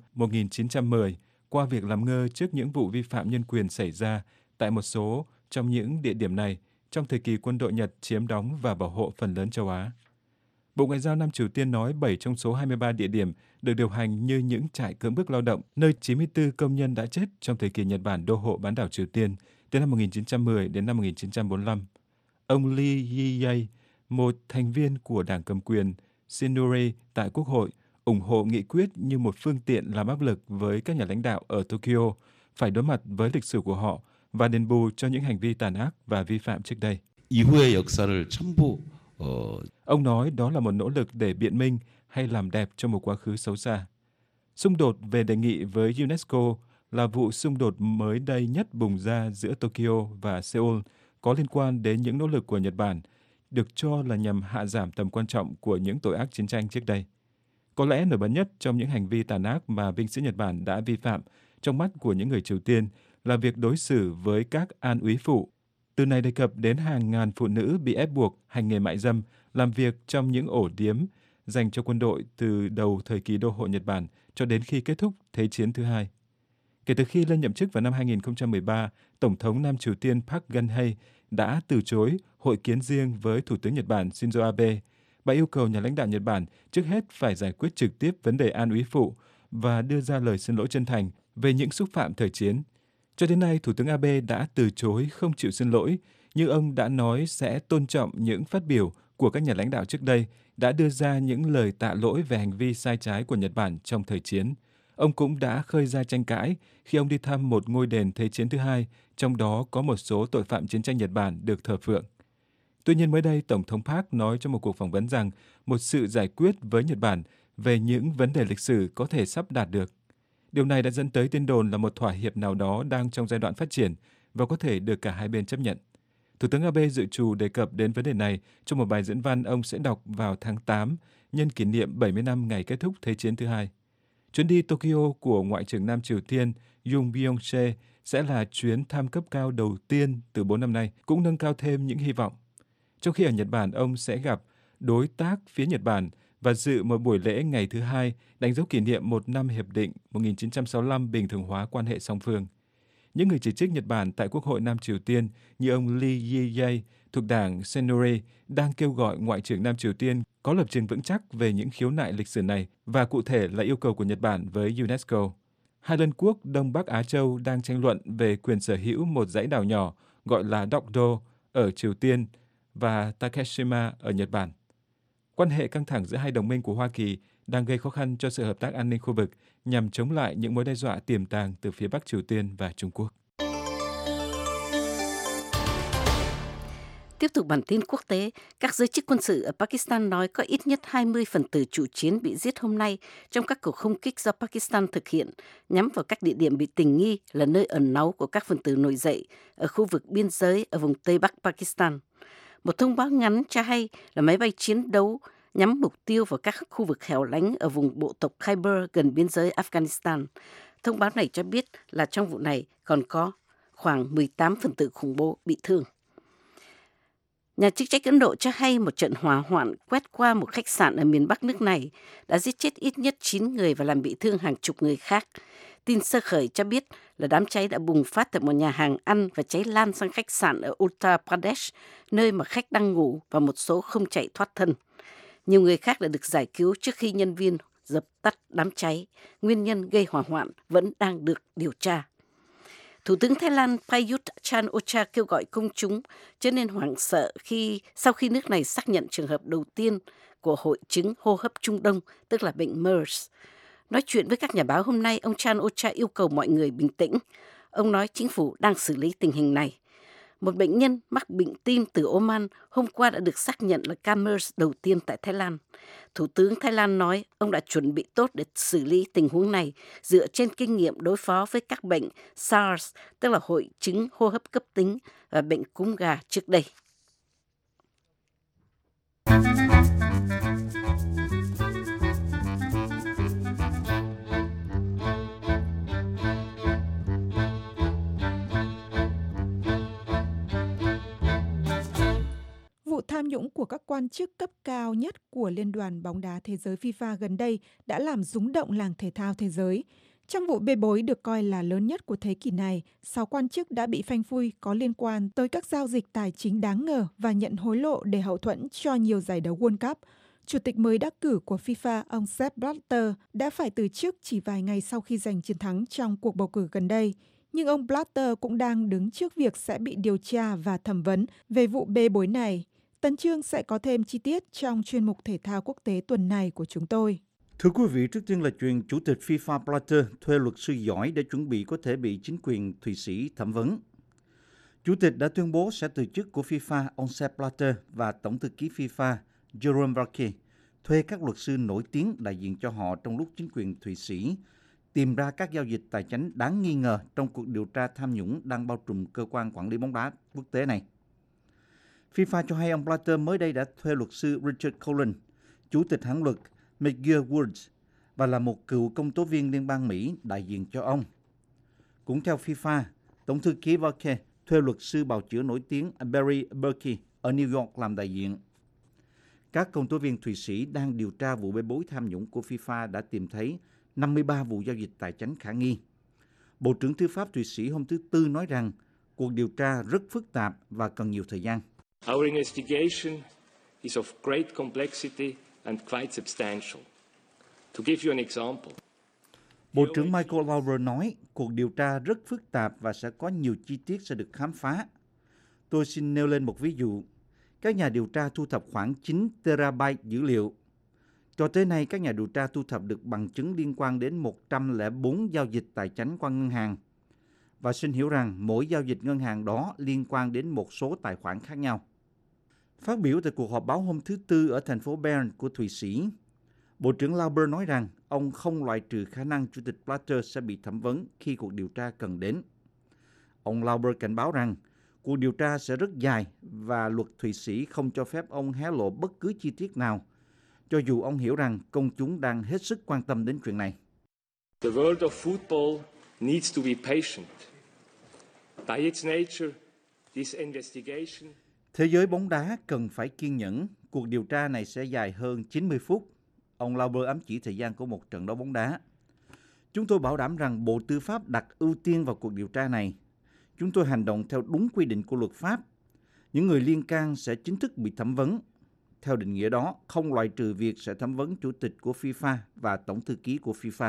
1910 qua việc làm ngơ trước những vụ vi phạm nhân quyền xảy ra tại một số trong những địa điểm này trong thời kỳ quân đội Nhật chiếm đóng và bảo hộ phần lớn châu Á. Bộ Ngoại giao Nam Triều Tiên nói 7 trong số 23 địa điểm được điều hành như những trại cưỡng bức lao động, nơi 94 công nhân đã chết trong thời kỳ Nhật Bản đô hộ bán đảo Triều Tiên từ năm 1910 đến năm 1945. Ông Lee Yi-jae, một thành viên của đảng cầm quyền Shinuri tại Quốc hội, ủng hộ nghị quyết như một phương tiện làm áp lực với các nhà lãnh đạo ở Tokyo phải đối mặt với lịch sử của họ và đền bù cho những hành vi tàn ác và vi phạm trước đây. 이후의 역사를 첨부 Ông nói đó là một nỗ lực để biện minh hay làm đẹp cho một quá khứ xấu xa. Xung đột về đề nghị với UNESCO là vụ xung đột mới đây nhất bùng ra giữa Tokyo và Seoul có liên quan đến những nỗ lực của Nhật Bản, được cho là nhằm hạ giảm tầm quan trọng của những tội ác chiến tranh trước đây. Có lẽ nổi bật nhất trong những hành vi tàn ác mà binh sĩ Nhật Bản đã vi phạm trong mắt của những người Triều Tiên là việc đối xử với các an úy phụ. Từ này đề cập đến hàng ngàn phụ nữ bị ép buộc hành nghề mại dâm, làm việc trong những ổ điếm dành cho quân đội từ đầu thời kỳ đô hộ Nhật Bản cho đến khi kết thúc Thế chiến thứ hai. Kể từ khi lên nhậm chức vào năm 2013, Tổng thống Nam Triều Tiên Park Geun-hye đã từ chối hội kiến riêng với Thủ tướng Nhật Bản Shinzo Abe. Bà yêu cầu nhà lãnh đạo Nhật Bản trước hết phải giải quyết trực tiếp vấn đề an úy phụ và đưa ra lời xin lỗi chân thành về những xúc phạm thời chiến. Cho đến nay, Thủ tướng Abe đã từ chối không chịu xin lỗi, nhưng ông đã nói sẽ tôn trọng những phát biểu của các nhà lãnh đạo trước đây đã đưa ra những lời tạ lỗi về hành vi sai trái của Nhật Bản trong thời chiến. Ông cũng đã khơi ra tranh cãi khi ông đi thăm một ngôi đền Thế chiến thứ hai, trong đó có một số tội phạm chiến tranh Nhật Bản được thờ phượng. Tuy nhiên mới đây, Tổng thống Park nói trong một cuộc phỏng vấn rằng một sự giải quyết với Nhật Bản về những vấn đề lịch sử có thể sắp đạt được. Điều này đã dẫn tới tin đồn là một thỏa hiệp nào đó đang trong giai đoạn phát triển và có thể được cả hai bên chấp nhận. Thủ tướng Abe dự trù đề cập đến vấn đề này trong một bài diễn văn ông sẽ đọc vào tháng 8 nhân kỷ niệm 70 năm ngày kết thúc Thế chiến thứ hai. Chuyến đi Tokyo của Ngoại trưởng Nam Triều Tiên Yoon Byung-chae sẽ là chuyến thăm cấp cao đầu tiên từ 4 năm nay, cũng nâng cao thêm những hy vọng. trong khi ở Nhật Bản ông sẽ gặp đối tác phía Nhật Bản và dự một buổi lễ ngày thứ Hai đánh dấu kỷ niệm 1 năm Hiệp định 1965 bình thường hóa quan hệ song phương. Những người chỉ trích Nhật Bản tại Quốc hội Nam Triều Tiên như ông Lee Yi-jae thuộc đảng Saenuri đang kêu gọi Ngoại trưởng Nam Triều Tiên có lập trường vững chắc về những khiếu nại lịch sử này và cụ thể là yêu cầu của Nhật Bản với UNESCO. Hai lân quốc Đông Bắc Á Châu đang tranh luận về quyền sở hữu một dãy đảo nhỏ gọi là Dokdo ở Triều Tiên và Takeshima ở Nhật Bản. Quan hệ căng thẳng giữa hai đồng minh của Hoa Kỳ đang gây khó khăn cho sự hợp tác an ninh khu vực nhằm chống lại những mối đe dọa tiềm tàng từ phía Bắc Triều Tiên và Trung Quốc. Tiếp tục bản tin quốc tế, các giới chức quân sự ở Pakistan nói có ít nhất 20 phần tử chủ chiến bị giết hôm nay trong các cuộc không kích do Pakistan thực hiện nhắm vào các địa điểm bị tình nghi là nơi ẩn náu của các phần tử nổi dậy ở khu vực biên giới ở vùng Tây Bắc Pakistan. Một thông báo ngắn cho hay là máy bay chiến đấu nhắm mục tiêu vào các khu vực hẻo lánh ở vùng bộ tộc Khyber gần biên giới Afghanistan. Thông báo này cho biết là trong vụ này còn có khoảng 18 phần tử khủng bố bị thương. Nhà chức trách Ấn Độ cho hay một trận hỏa hoạn quét qua một khách sạn ở miền Bắc nước này đã giết chết ít nhất 9 người và làm bị thương hàng chục người khác. Tin sơ khởi cho biết là đám cháy đã bùng phát tại một nhà hàng ăn và cháy lan sang khách sạn ở Uttar Pradesh, nơi mà khách đang ngủ và một số không chạy thoát thân. Nhiều người khác đã được giải cứu trước khi nhân viên dập tắt đám cháy. Nguyên nhân gây hỏa hoạn vẫn đang được điều tra. Thủ tướng Thái Lan Prayut Chan-o-cha kêu gọi công chúng trở nên hoảng sợ sau khi nước này xác nhận trường hợp đầu tiên của hội chứng hô hấp Trung Đông, tức là bệnh MERS. Nói chuyện với các nhà báo hôm nay, ông Chan-o-cha yêu cầu mọi người bình tĩnh. Ông nói chính phủ đang xử lý tình hình này. Một bệnh nhân mắc bệnh tim từ Oman hôm qua đã được xác nhận là ca MERS đầu tiên tại Thái Lan. Thủ tướng Thái Lan nói ông đã chuẩn bị tốt để xử lý tình huống này dựa trên kinh nghiệm đối phó với các bệnh SARS, tức là hội chứng hô hấp cấp tính và bệnh cúm gà trước đây. Vụ tham nhũng của các quan chức cấp cao nhất của Liên đoàn bóng đá thế giới FIFA gần đây đã làm rúng động làng thể thao thế giới. Trong vụ bê bối được coi là lớn nhất của thế kỷ này, 6 quan chức đã bị phanh phui có liên quan tới các giao dịch tài chính đáng ngờ và nhận hối lộ để hậu thuẫn cho nhiều giải đấu World Cup. Chủ tịch mới đắc cử của FIFA, ông Sepp Blatter, đã phải từ chức chỉ vài ngày sau khi giành chiến thắng trong cuộc bầu cử gần đây. Nhưng ông Blatter cũng đang đứng trước việc sẽ bị điều tra và thẩm vấn về vụ bê bối này. Tấn Chương sẽ có thêm chi tiết trong chuyên mục thể thao quốc tế tuần này của chúng tôi. Thưa quý vị, trước tiên là chuyện Chủ tịch FIFA Blatter thuê luật sư giỏi để chuẩn bị có thể bị chính quyền Thụy Sĩ thẩm vấn. Chủ tịch đã tuyên bố sẽ từ chức của FIFA, ông Sepp Blatter và Tổng thư ký FIFA Jerome Valcke thuê các luật sư nổi tiếng đại diện cho họ trong lúc chính quyền Thụy Sĩ tìm ra các giao dịch tài chính đáng nghi ngờ trong cuộc điều tra tham nhũng đang bao trùm cơ quan quản lý bóng đá quốc tế này. FIFA cho hay ông Blatter mới đây đã thuê luật sư Richard Cullen, chủ tịch hãng luật McGill Woods và là một cựu công tố viên liên bang Mỹ đại diện cho ông. Cũng theo FIFA, Tổng thư ký Valcke thuê luật sư bào chữa nổi tiếng Barry Berkey ở New York làm đại diện. Các công tố viên Thụy Sĩ đang điều tra vụ bê bối tham nhũng của FIFA đã tìm thấy 53 vụ giao dịch tài chính khả nghi. Bộ trưởng Tư pháp Thụy Sĩ hôm thứ Tư nói rằng cuộc điều tra rất phức tạp và cần nhiều thời gian. Our investigation is of great complexity and quite substantial. To give you an example. Bộ trưởng Michael Lauber nói cuộc điều tra rất phức tạp và sẽ có nhiều chi tiết sẽ được khám phá. Tôi xin nêu lên một ví dụ. Các nhà điều tra thu thập khoảng 9 terabyte dữ liệu. Cho tới nay, các nhà điều tra thu thập được bằng chứng liên quan đến 104 giao dịch tài chính qua ngân hàng. Và xin hiểu rằng mỗi giao dịch ngân hàng đó liên quan đến một số tài khoản khác nhau. Phát biểu tại cuộc họp báo hôm thứ Tư ở thành phố Bern của Thụy Sĩ, Bộ trưởng Lauber nói rằng ông không loại trừ khả năng Chủ tịch Blatter sẽ bị thẩm vấn khi cuộc điều tra cần đến. Ông Lauber cảnh báo rằng cuộc điều tra sẽ rất dài và luật Thụy Sĩ không cho phép ông hé lộ bất cứ chi tiết nào, cho dù ông hiểu rằng công chúng đang hết sức quan tâm đến chuyện này. The world of football needs to be patient. By its nature, this investigation Thế giới bóng đá cần phải kiên nhẫn, cuộc điều tra này sẽ dài hơn 90 phút. Ông Lauber ám chỉ thời gian của một trận đấu bóng đá. Chúng tôi bảo đảm rằng Bộ Tư pháp đặt ưu tiên vào cuộc điều tra này. Chúng tôi hành động theo đúng quy định của luật pháp. Những người liên can sẽ chính thức bị thẩm vấn. Theo định nghĩa đó, không loại trừ việc sẽ thẩm vấn chủ tịch của FIFA và tổng thư ký của FIFA.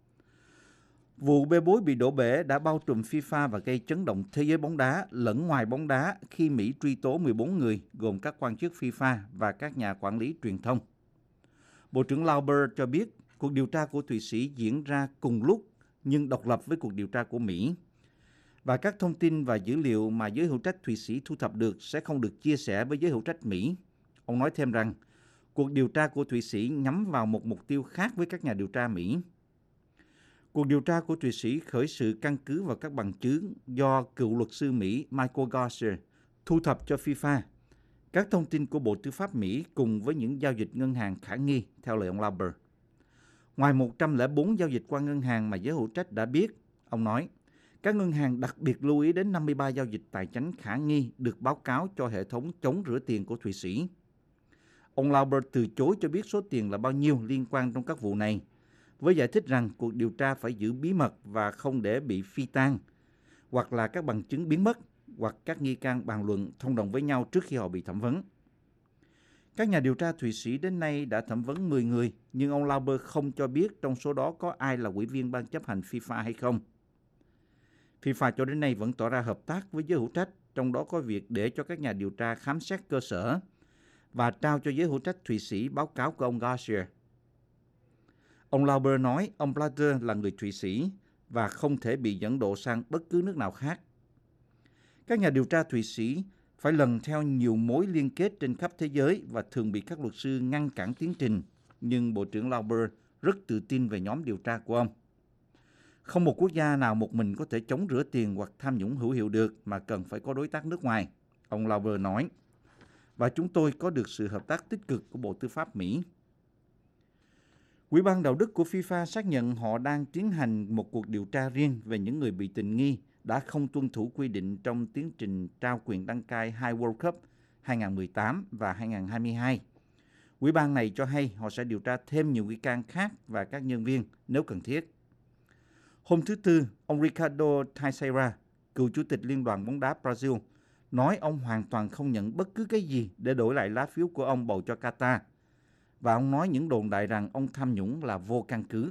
Vụ bê bối bị đổ bể đã bao trùm FIFA và gây chấn động thế giới bóng đá lẫn ngoài bóng đá khi Mỹ truy tố 14 người, gồm các quan chức FIFA và các nhà quản lý truyền thông. Bộ trưởng Lauber cho biết cuộc điều tra của Thụy Sĩ diễn ra cùng lúc nhưng độc lập với cuộc điều tra của Mỹ. Và các thông tin và dữ liệu mà giới hữu trách Thụy Sĩ thu thập được sẽ không được chia sẻ với giới hữu trách Mỹ. Ông nói thêm rằng cuộc điều tra của Thụy Sĩ nhắm vào một mục tiêu khác với các nhà điều tra Mỹ. Cuộc điều tra của Thụy Sĩ khởi sự căn cứ vào các bằng chứng do cựu luật sư Mỹ Michael Garcia thu thập cho FIFA, các thông tin của Bộ Tư pháp Mỹ cùng với những giao dịch ngân hàng khả nghi, theo lời ông Lauber. Ngoài 104 giao dịch qua ngân hàng mà giới hữu trách đã biết, ông nói, các ngân hàng đặc biệt lưu ý đến 53 giao dịch tài chính khả nghi được báo cáo cho hệ thống chống rửa tiền của Thụy Sĩ. Ông Lauber từ chối cho biết số tiền là bao nhiêu liên quan trong các vụ này, với giải thích rằng cuộc điều tra phải giữ bí mật và không để bị phi tang, hoặc là các bằng chứng biến mất, hoặc các nghi can bàn luận thông đồng với nhau trước khi họ bị thẩm vấn. Các nhà điều tra Thụy Sĩ đến nay đã thẩm vấn 10 người, nhưng ông Lauber không cho biết trong số đó có ai là ủy viên ban chấp hành FIFA hay không. FIFA cho đến nay vẫn tỏ ra hợp tác với giới hữu trách, trong đó có việc để cho các nhà điều tra khám xét cơ sở và trao cho giới hữu trách Thụy Sĩ báo cáo của ông Garcia. Ông Lauber nói ông Blatter là người Thụy Sĩ và không thể bị dẫn độ sang bất cứ nước nào khác. Các nhà điều tra Thụy Sĩ phải lần theo nhiều mối liên kết trên khắp thế giới và thường bị các luật sư ngăn cản tiến trình, nhưng Bộ trưởng Lauber rất tự tin về nhóm điều tra của ông. Không một quốc gia nào một mình có thể chống rửa tiền hoặc tham nhũng hữu hiệu được mà cần phải có đối tác nước ngoài, ông Lauber nói. Và chúng tôi có được sự hợp tác tích cực của Bộ Tư pháp Mỹ. Ủy ban đạo đức của FIFA xác nhận họ đang tiến hành một cuộc điều tra riêng về những người bị tình nghi đã không tuân thủ quy định trong tiến trình trao quyền đăng cai hai World Cup 2018 và 2022. Ủy ban này cho hay họ sẽ điều tra thêm nhiều nghi can khác và các nhân viên nếu cần thiết. Hôm thứ Tư, ông Ricardo Teixeira, cựu chủ tịch Liên đoàn bóng đá Brazil, nói ông hoàn toàn không nhận bất cứ cái gì để đổi lại lá phiếu của ông bầu cho Qatar. Và ông nói những đồn đại rằng ông tham nhũng là vô căn cứ.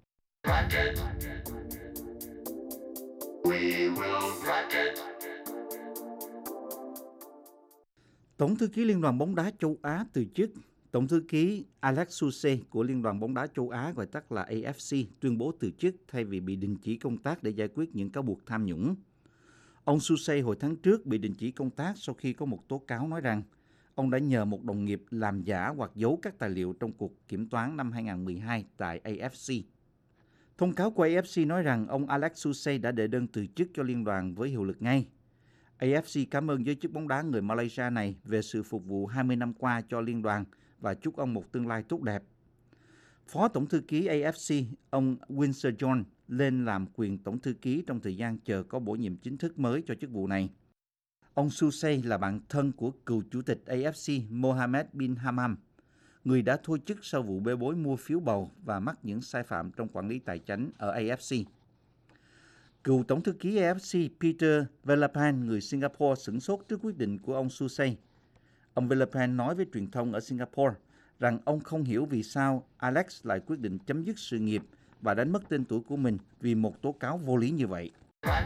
Tổng thư ký Liên đoàn bóng đá châu Á từ chức. Tổng thư ký Alex Sousay của Liên đoàn bóng đá châu Á, gọi tắt là AFC, tuyên bố từ chức thay vì bị đình chỉ công tác để giải quyết những cáo buộc tham nhũng. Ông Sousay hồi tháng trước bị đình chỉ công tác sau khi có một tố cáo nói rằng ông đã nhờ một đồng nghiệp làm giả hoặc giấu các tài liệu trong cuộc kiểm toán năm 2012 tại AFC. Thông cáo của AFC nói rằng ông Alex Sousay đã đệ đơn từ chức cho liên đoàn với hiệu lực ngay. AFC cảm ơn giới chức bóng đá người Malaysia này về sự phục vụ 20 năm qua cho liên đoàn và chúc ông một tương lai tốt đẹp. Phó Tổng thư ký AFC, ông Winsor John, lên làm quyền Tổng thư ký trong thời gian chờ có bổ nhiệm chính thức mới cho chức vụ này. Ông Sousay là bạn thân của cựu chủ tịch AFC Mohammed bin Hammam, người đã thôi chức sau vụ bê bối mua phiếu bầu và mắc những sai phạm trong quản lý tài chính ở AFC. Cựu Tổng thư ký AFC Peter Velapan, người Singapore, sửng sốt trước quyết định của ông Sousay. Ông Velapan nói với truyền thông ở Singapore rằng ông không hiểu vì sao Alex lại quyết định chấm dứt sự nghiệp và đánh mất tên tuổi của mình vì một tố cáo vô lý như vậy.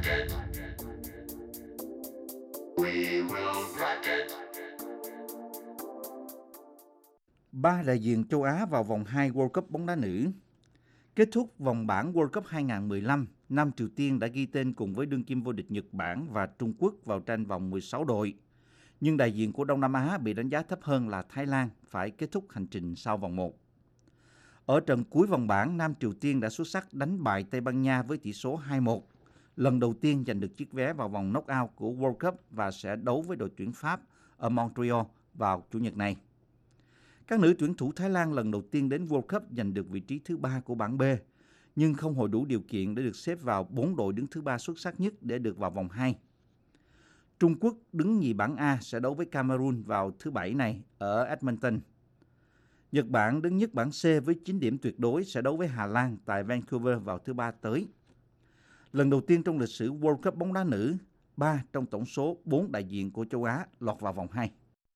Ba đại diện châu Á vào vòng 2 World Cup bóng đá nữ. Kết thúc vòng bảng World Cup 2015, Nam Triều Tiên đã ghi tên cùng với đương kim vô địch Nhật Bản và Trung Quốc vào tranh vòng 16 đội. Nhưng đại diện của Đông Nam Á bị đánh giá thấp hơn là Thái Lan phải kết thúc hành trình sau vòng 1. Ở trận cuối vòng bảng, Nam Triều Tiên đã xuất sắc đánh bại Tây Ban Nha với tỷ số 2-1, lần đầu tiên giành được chiếc vé vào vòng knock-out của World Cup và sẽ đấu với đội tuyển Pháp ở Montreal vào Chủ nhật này. Các nữ tuyển thủ Thái Lan lần đầu tiên đến World Cup giành được vị trí thứ 3 của bảng B, nhưng không hội đủ điều kiện để được xếp vào 4 đội đứng thứ 3 xuất sắc nhất để được vào vòng 2. Trung Quốc đứng nhì bảng A sẽ đấu với Cameroon vào thứ Bảy này ở Edmonton. Nhật Bản đứng nhất bảng C với 9 điểm tuyệt đối sẽ đấu với Hà Lan tại Vancouver vào thứ Ba tới. Lần đầu tiên trong lịch sử World Cup bóng đá nữ, 3 trong tổng số 4 đại diện của châu Á lọt vào vòng 2.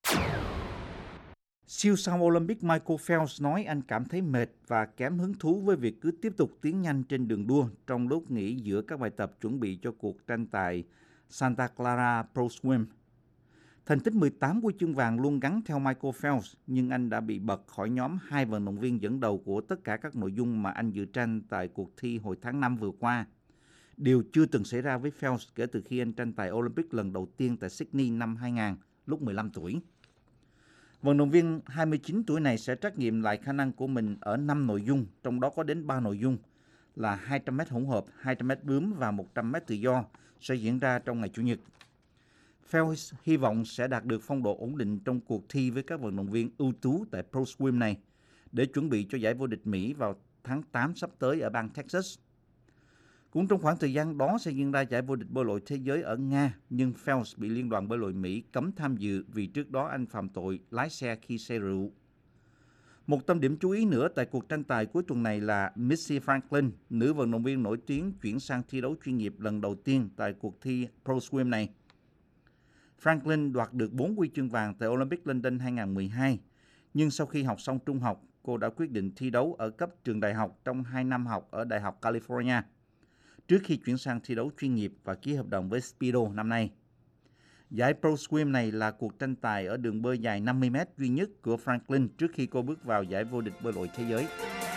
Siêu sao Olympic Michael Phelps nói anh cảm thấy mệt và kém hứng thú với việc cứ tiếp tục tiến nhanh trên đường đua trong lúc nghỉ giữa các bài tập chuẩn bị cho cuộc tranh tài Santa Clara Pro Swim. Thành tích 18 huy chương vàng luôn gắn theo Michael Phelps, nhưng anh đã bị bật khỏi nhóm 2 vận động viên dẫn đầu của tất cả các nội dung mà anh dự tranh tại cuộc thi hồi tháng 5 vừa qua. Điều chưa từng xảy ra với Phelps kể từ khi anh tranh tài Olympic lần đầu tiên tại Sydney năm 2000, lúc 15 tuổi. Vận động viên 29 tuổi này sẽ trắc nghiệm lại khả năng của mình ở 5 nội dung, trong đó có đến 3 nội dung là 200m hỗn hợp, 200m bướm và 100m tự do sẽ diễn ra trong ngày Chủ nhật. Phelps hy vọng sẽ đạt được phong độ ổn định trong cuộc thi với các vận động viên ưu tú tại Pro Swim này để chuẩn bị cho giải vô địch Mỹ vào tháng 8 sắp tới ở bang Texas. Cũng trong khoảng thời gian đó sẽ diễn ra giải vô địch bơi lội thế giới ở Nga, nhưng Phelps bị Liên đoàn bơi lội Mỹ cấm tham dự vì trước đó anh phạm tội lái xe khi say rượu. Một tâm điểm chú ý nữa tại cuộc tranh tài cuối tuần này là Missy Franklin, nữ vận động viên nổi tiếng chuyển sang thi đấu chuyên nghiệp lần đầu tiên tại cuộc thi Pro Swim này. Franklin đoạt được 4 huy chương vàng tại Olympic London 2012, nhưng sau khi học xong trung học, cô đã quyết định thi đấu ở cấp trường đại học trong 2 năm học ở Đại học California, trước khi chuyển sang thi đấu chuyên nghiệp và ký hợp đồng với Speedo năm nay. Giải Pro Swim này là cuộc tranh tài ở đường bơi dài 50m duy nhất của Franklin trước khi cô bước vào giải vô địch bơi lội thế giới.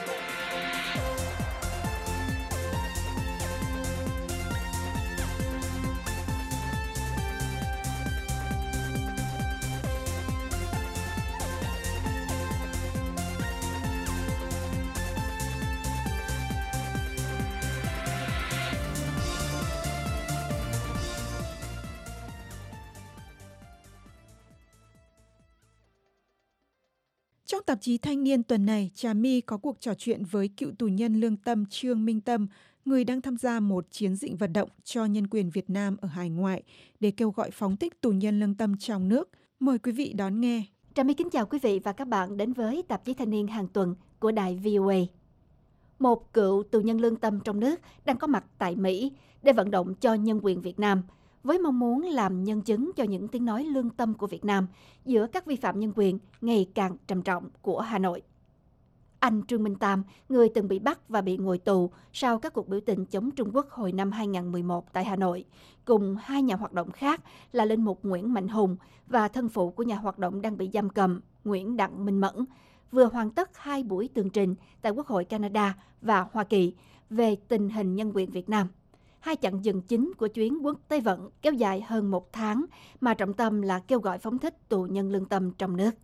Trong tạp chí Thanh niên tuần này, Trà My có cuộc trò chuyện với cựu tù nhân lương tâm Trương Minh Tâm, người đang tham gia một chiến dịch vận động cho nhân quyền Việt Nam ở hải ngoại để kêu gọi phóng thích tù nhân lương tâm trong nước. Mời quý vị đón nghe. Trà My kính chào quý vị và các bạn đến với tạp chí Thanh niên hàng tuần của đài VOA. Một cựu tù nhân lương tâm trong nước đang có mặt tại Mỹ để vận động cho nhân quyền Việt Nam, với mong muốn làm nhân chứng cho những tiếng nói lương tâm của Việt Nam giữa các vi phạm nhân quyền ngày càng trầm trọng của Hà Nội. Anh Trương Minh Tam, người từng bị bắt và bị ngồi tù sau các cuộc biểu tình chống Trung Quốc hồi năm 2011 tại Hà Nội, cùng 2 nhà hoạt động khác là linh mục Nguyễn Mạnh Hùng và thân phụ của nhà hoạt động đang bị giam cầm Nguyễn Đặng Minh Mẫn, vừa hoàn tất 2 buổi tường trình tại Quốc hội Canada và Hoa Kỳ về tình hình nhân quyền Việt Nam. 2 chặng dừng chính của chuyến quốc tế vận kéo dài hơn 1 tháng, mà trọng tâm là kêu gọi phóng thích tù nhân lương tâm trong nước.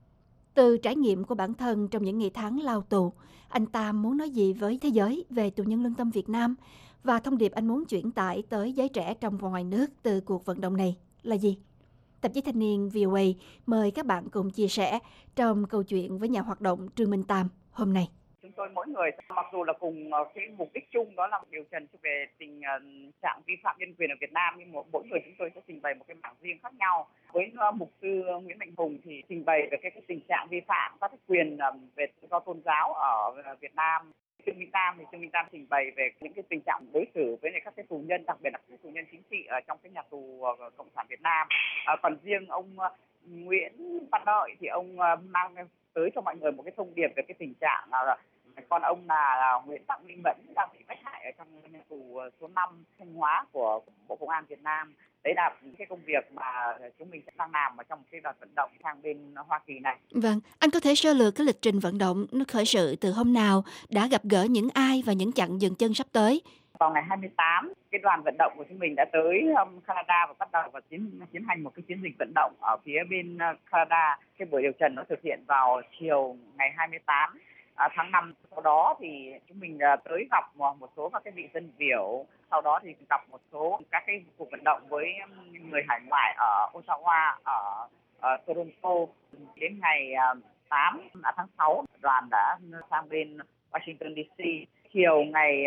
Từ trải nghiệm của bản thân trong những ngày tháng lao tù, anh Tam muốn nói gì với thế giới về tù nhân lương tâm Việt Nam, và thông điệp anh muốn chuyển tải tới giới trẻ trong và ngoài nước từ cuộc vận động này là gì? Tạp chí Thanh niên VOA mời các bạn cùng chia sẻ trong câu chuyện với nhà hoạt động Trương Minh Tam hôm nay. Chúng tôi mỗi người mặc dù là cùng cái mục đích chung đó là điều trần về tình trạng vi phạm nhân quyền ở Việt Nam, nhưng mỗi người chúng tôi sẽ trình bày một cái mảng riêng khác nhau. Với mục sư Nguyễn Mạnh Hùng thì trình bày về cái tình trạng vi phạm các cái quyền về tự do tôn giáo ở Việt Nam. Trương Minh Tam trình bày về những cái tình trạng đối xử với các cái tù nhân, đặc biệt là các tù nhân chính trị ở trong cái nhà tù Cộng sản Việt Nam. Còn riêng ông Nguyễn Văn Lợi thì ông mang tới cho mọi người một cái thông điệp về cái tình trạng con ông là Nguyễn Đặng Minh Mẫn đang bị bắt hại ở trong nhà tù số 5 Thanh Hóa của Bộ Công an Việt Nam. Đấy là cái công việc mà chúng mình sẽ đang làm ở trong cái đợt vận động sang bên Hoa Kỳ này. Vâng, anh có thể sơ lược cái lịch trình vận động nó khởi sự từ hôm nào, đã gặp gỡ những ai và những chặng dừng chân sắp tới? Vào ngày 28, cái đoàn vận động của chúng mình đã tới Canada và bắt đầu và tiến hành một cái chiến dịch vận động ở phía bên Canada. Cái buổi điều trần nó thực hiện vào chiều ngày 28 tháng 5. Sau đó thì chúng mình tới gặp một số các cái vị dân biểu, sau đó thì gặp một số các cái cuộc vận động với người hải ngoại ở Ottawa, ở Toronto. Đến ngày 8 tháng 6, đoàn đã sang bên Washington DC. Chiều ngày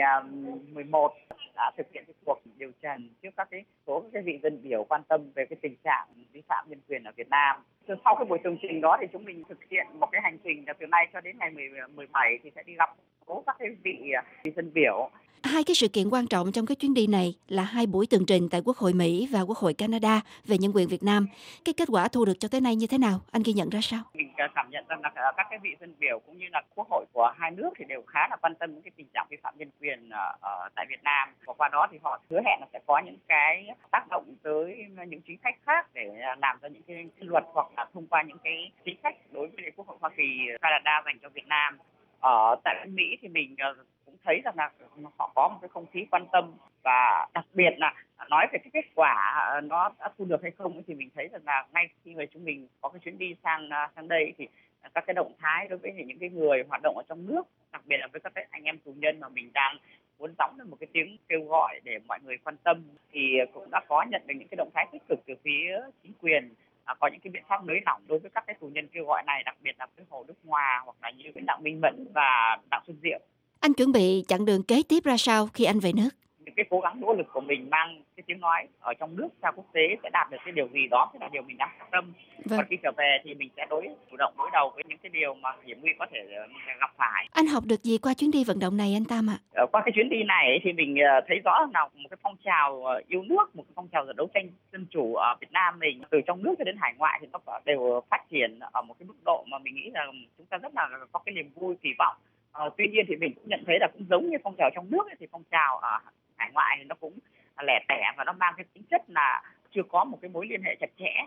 11 đã thực hiện cái cuộc điều trần trước các số vị dân biểu quan tâm về cái tình trạng vi phạm nhân quyền ở Việt Nam. Sau cái buổi tường trình đó thì chúng mình thực hiện một cái hành trình từ nay cho đến ngày 17 thì sẽ đi gặp số các cái vị dân biểu. Hai cái sự kiện quan trọng trong cái chuyến đi này là hai buổi tường trình tại Quốc hội Mỹ và Quốc hội Canada về nhân quyền Việt Nam. Cái kết quả thu được cho tới nay như thế nào? Anh ghi nhận ra sao? Mình cảm nhận rằng là các cái vị dân biểu cũng như là Quốc hội của hai nước thì đều khá là quan tâm đến cái tình trạng vi phạm nhân quyền ở tại Việt Nam. Và qua đó thì họ hứa hẹn là sẽ có những cái tác động tới những chính sách khác để làm ra những cái luật hoặc là thông qua những cái chính sách đối với Quốc hội Hoa Kỳ, Canada dành cho Việt Nam. Ở tại Mỹ thì mình cũng thấy rằng là họ có một cái không khí quan tâm, và đặc biệt là nói về cái kết quả nó đã thu được hay không thì mình thấy rằng là ngay khi mà chúng mình có cái chuyến đi sang đây thì các cái động thái đối với những cái người hoạt động ở trong nước, đặc biệt là với các cái anh em tù nhân mà mình đang muốn gióng lên một cái tiếng kêu gọi để mọi người quan tâm, thì cũng đã có nhận được những cái động thái tích cực từ phía chính quyền. Có những cái biện pháp nới lỏng đối với các cái tù nhân kêu gọi này, đặc biệt là với Hồ Đức Hòa hoặc là như với Đặng Minh Mẫn và Đặng Xuân Diệu. Anh chuẩn bị chặng đường kế tiếp ra sao khi anh về nước? Những cái cố gắng nỗ lực của mình mang cái tiếng nói ở trong nước ra quốc tế sẽ đạt được cái điều gì đó, thế là điều mình đang quan tâm. Còn khi trở về thì mình sẽ chủ động đối đầu với những cái điều mà hiểm nguy có thể gặp phải. Anh học được gì qua chuyến đi vận động này anh Tam ạ? Qua cái chuyến đi này thì mình thấy rõ là một cái phong trào yêu nước, một cái phong trào đấu tranh dân chủ ở Việt Nam mình từ trong nước cho đến hải ngoại thì nó đều phát triển ở một cái mức độ mà mình nghĩ là chúng ta rất là có cái niềm vui kỳ vọng. Tuy nhiên thì mình cũng nhận thấy là cũng giống như phong trào trong nước ấy, thì phong trào ở hải ngoại thì nó cũng lẻ tẻ và nó mang cái tính chất là chưa có một cái mối liên hệ chặt chẽ.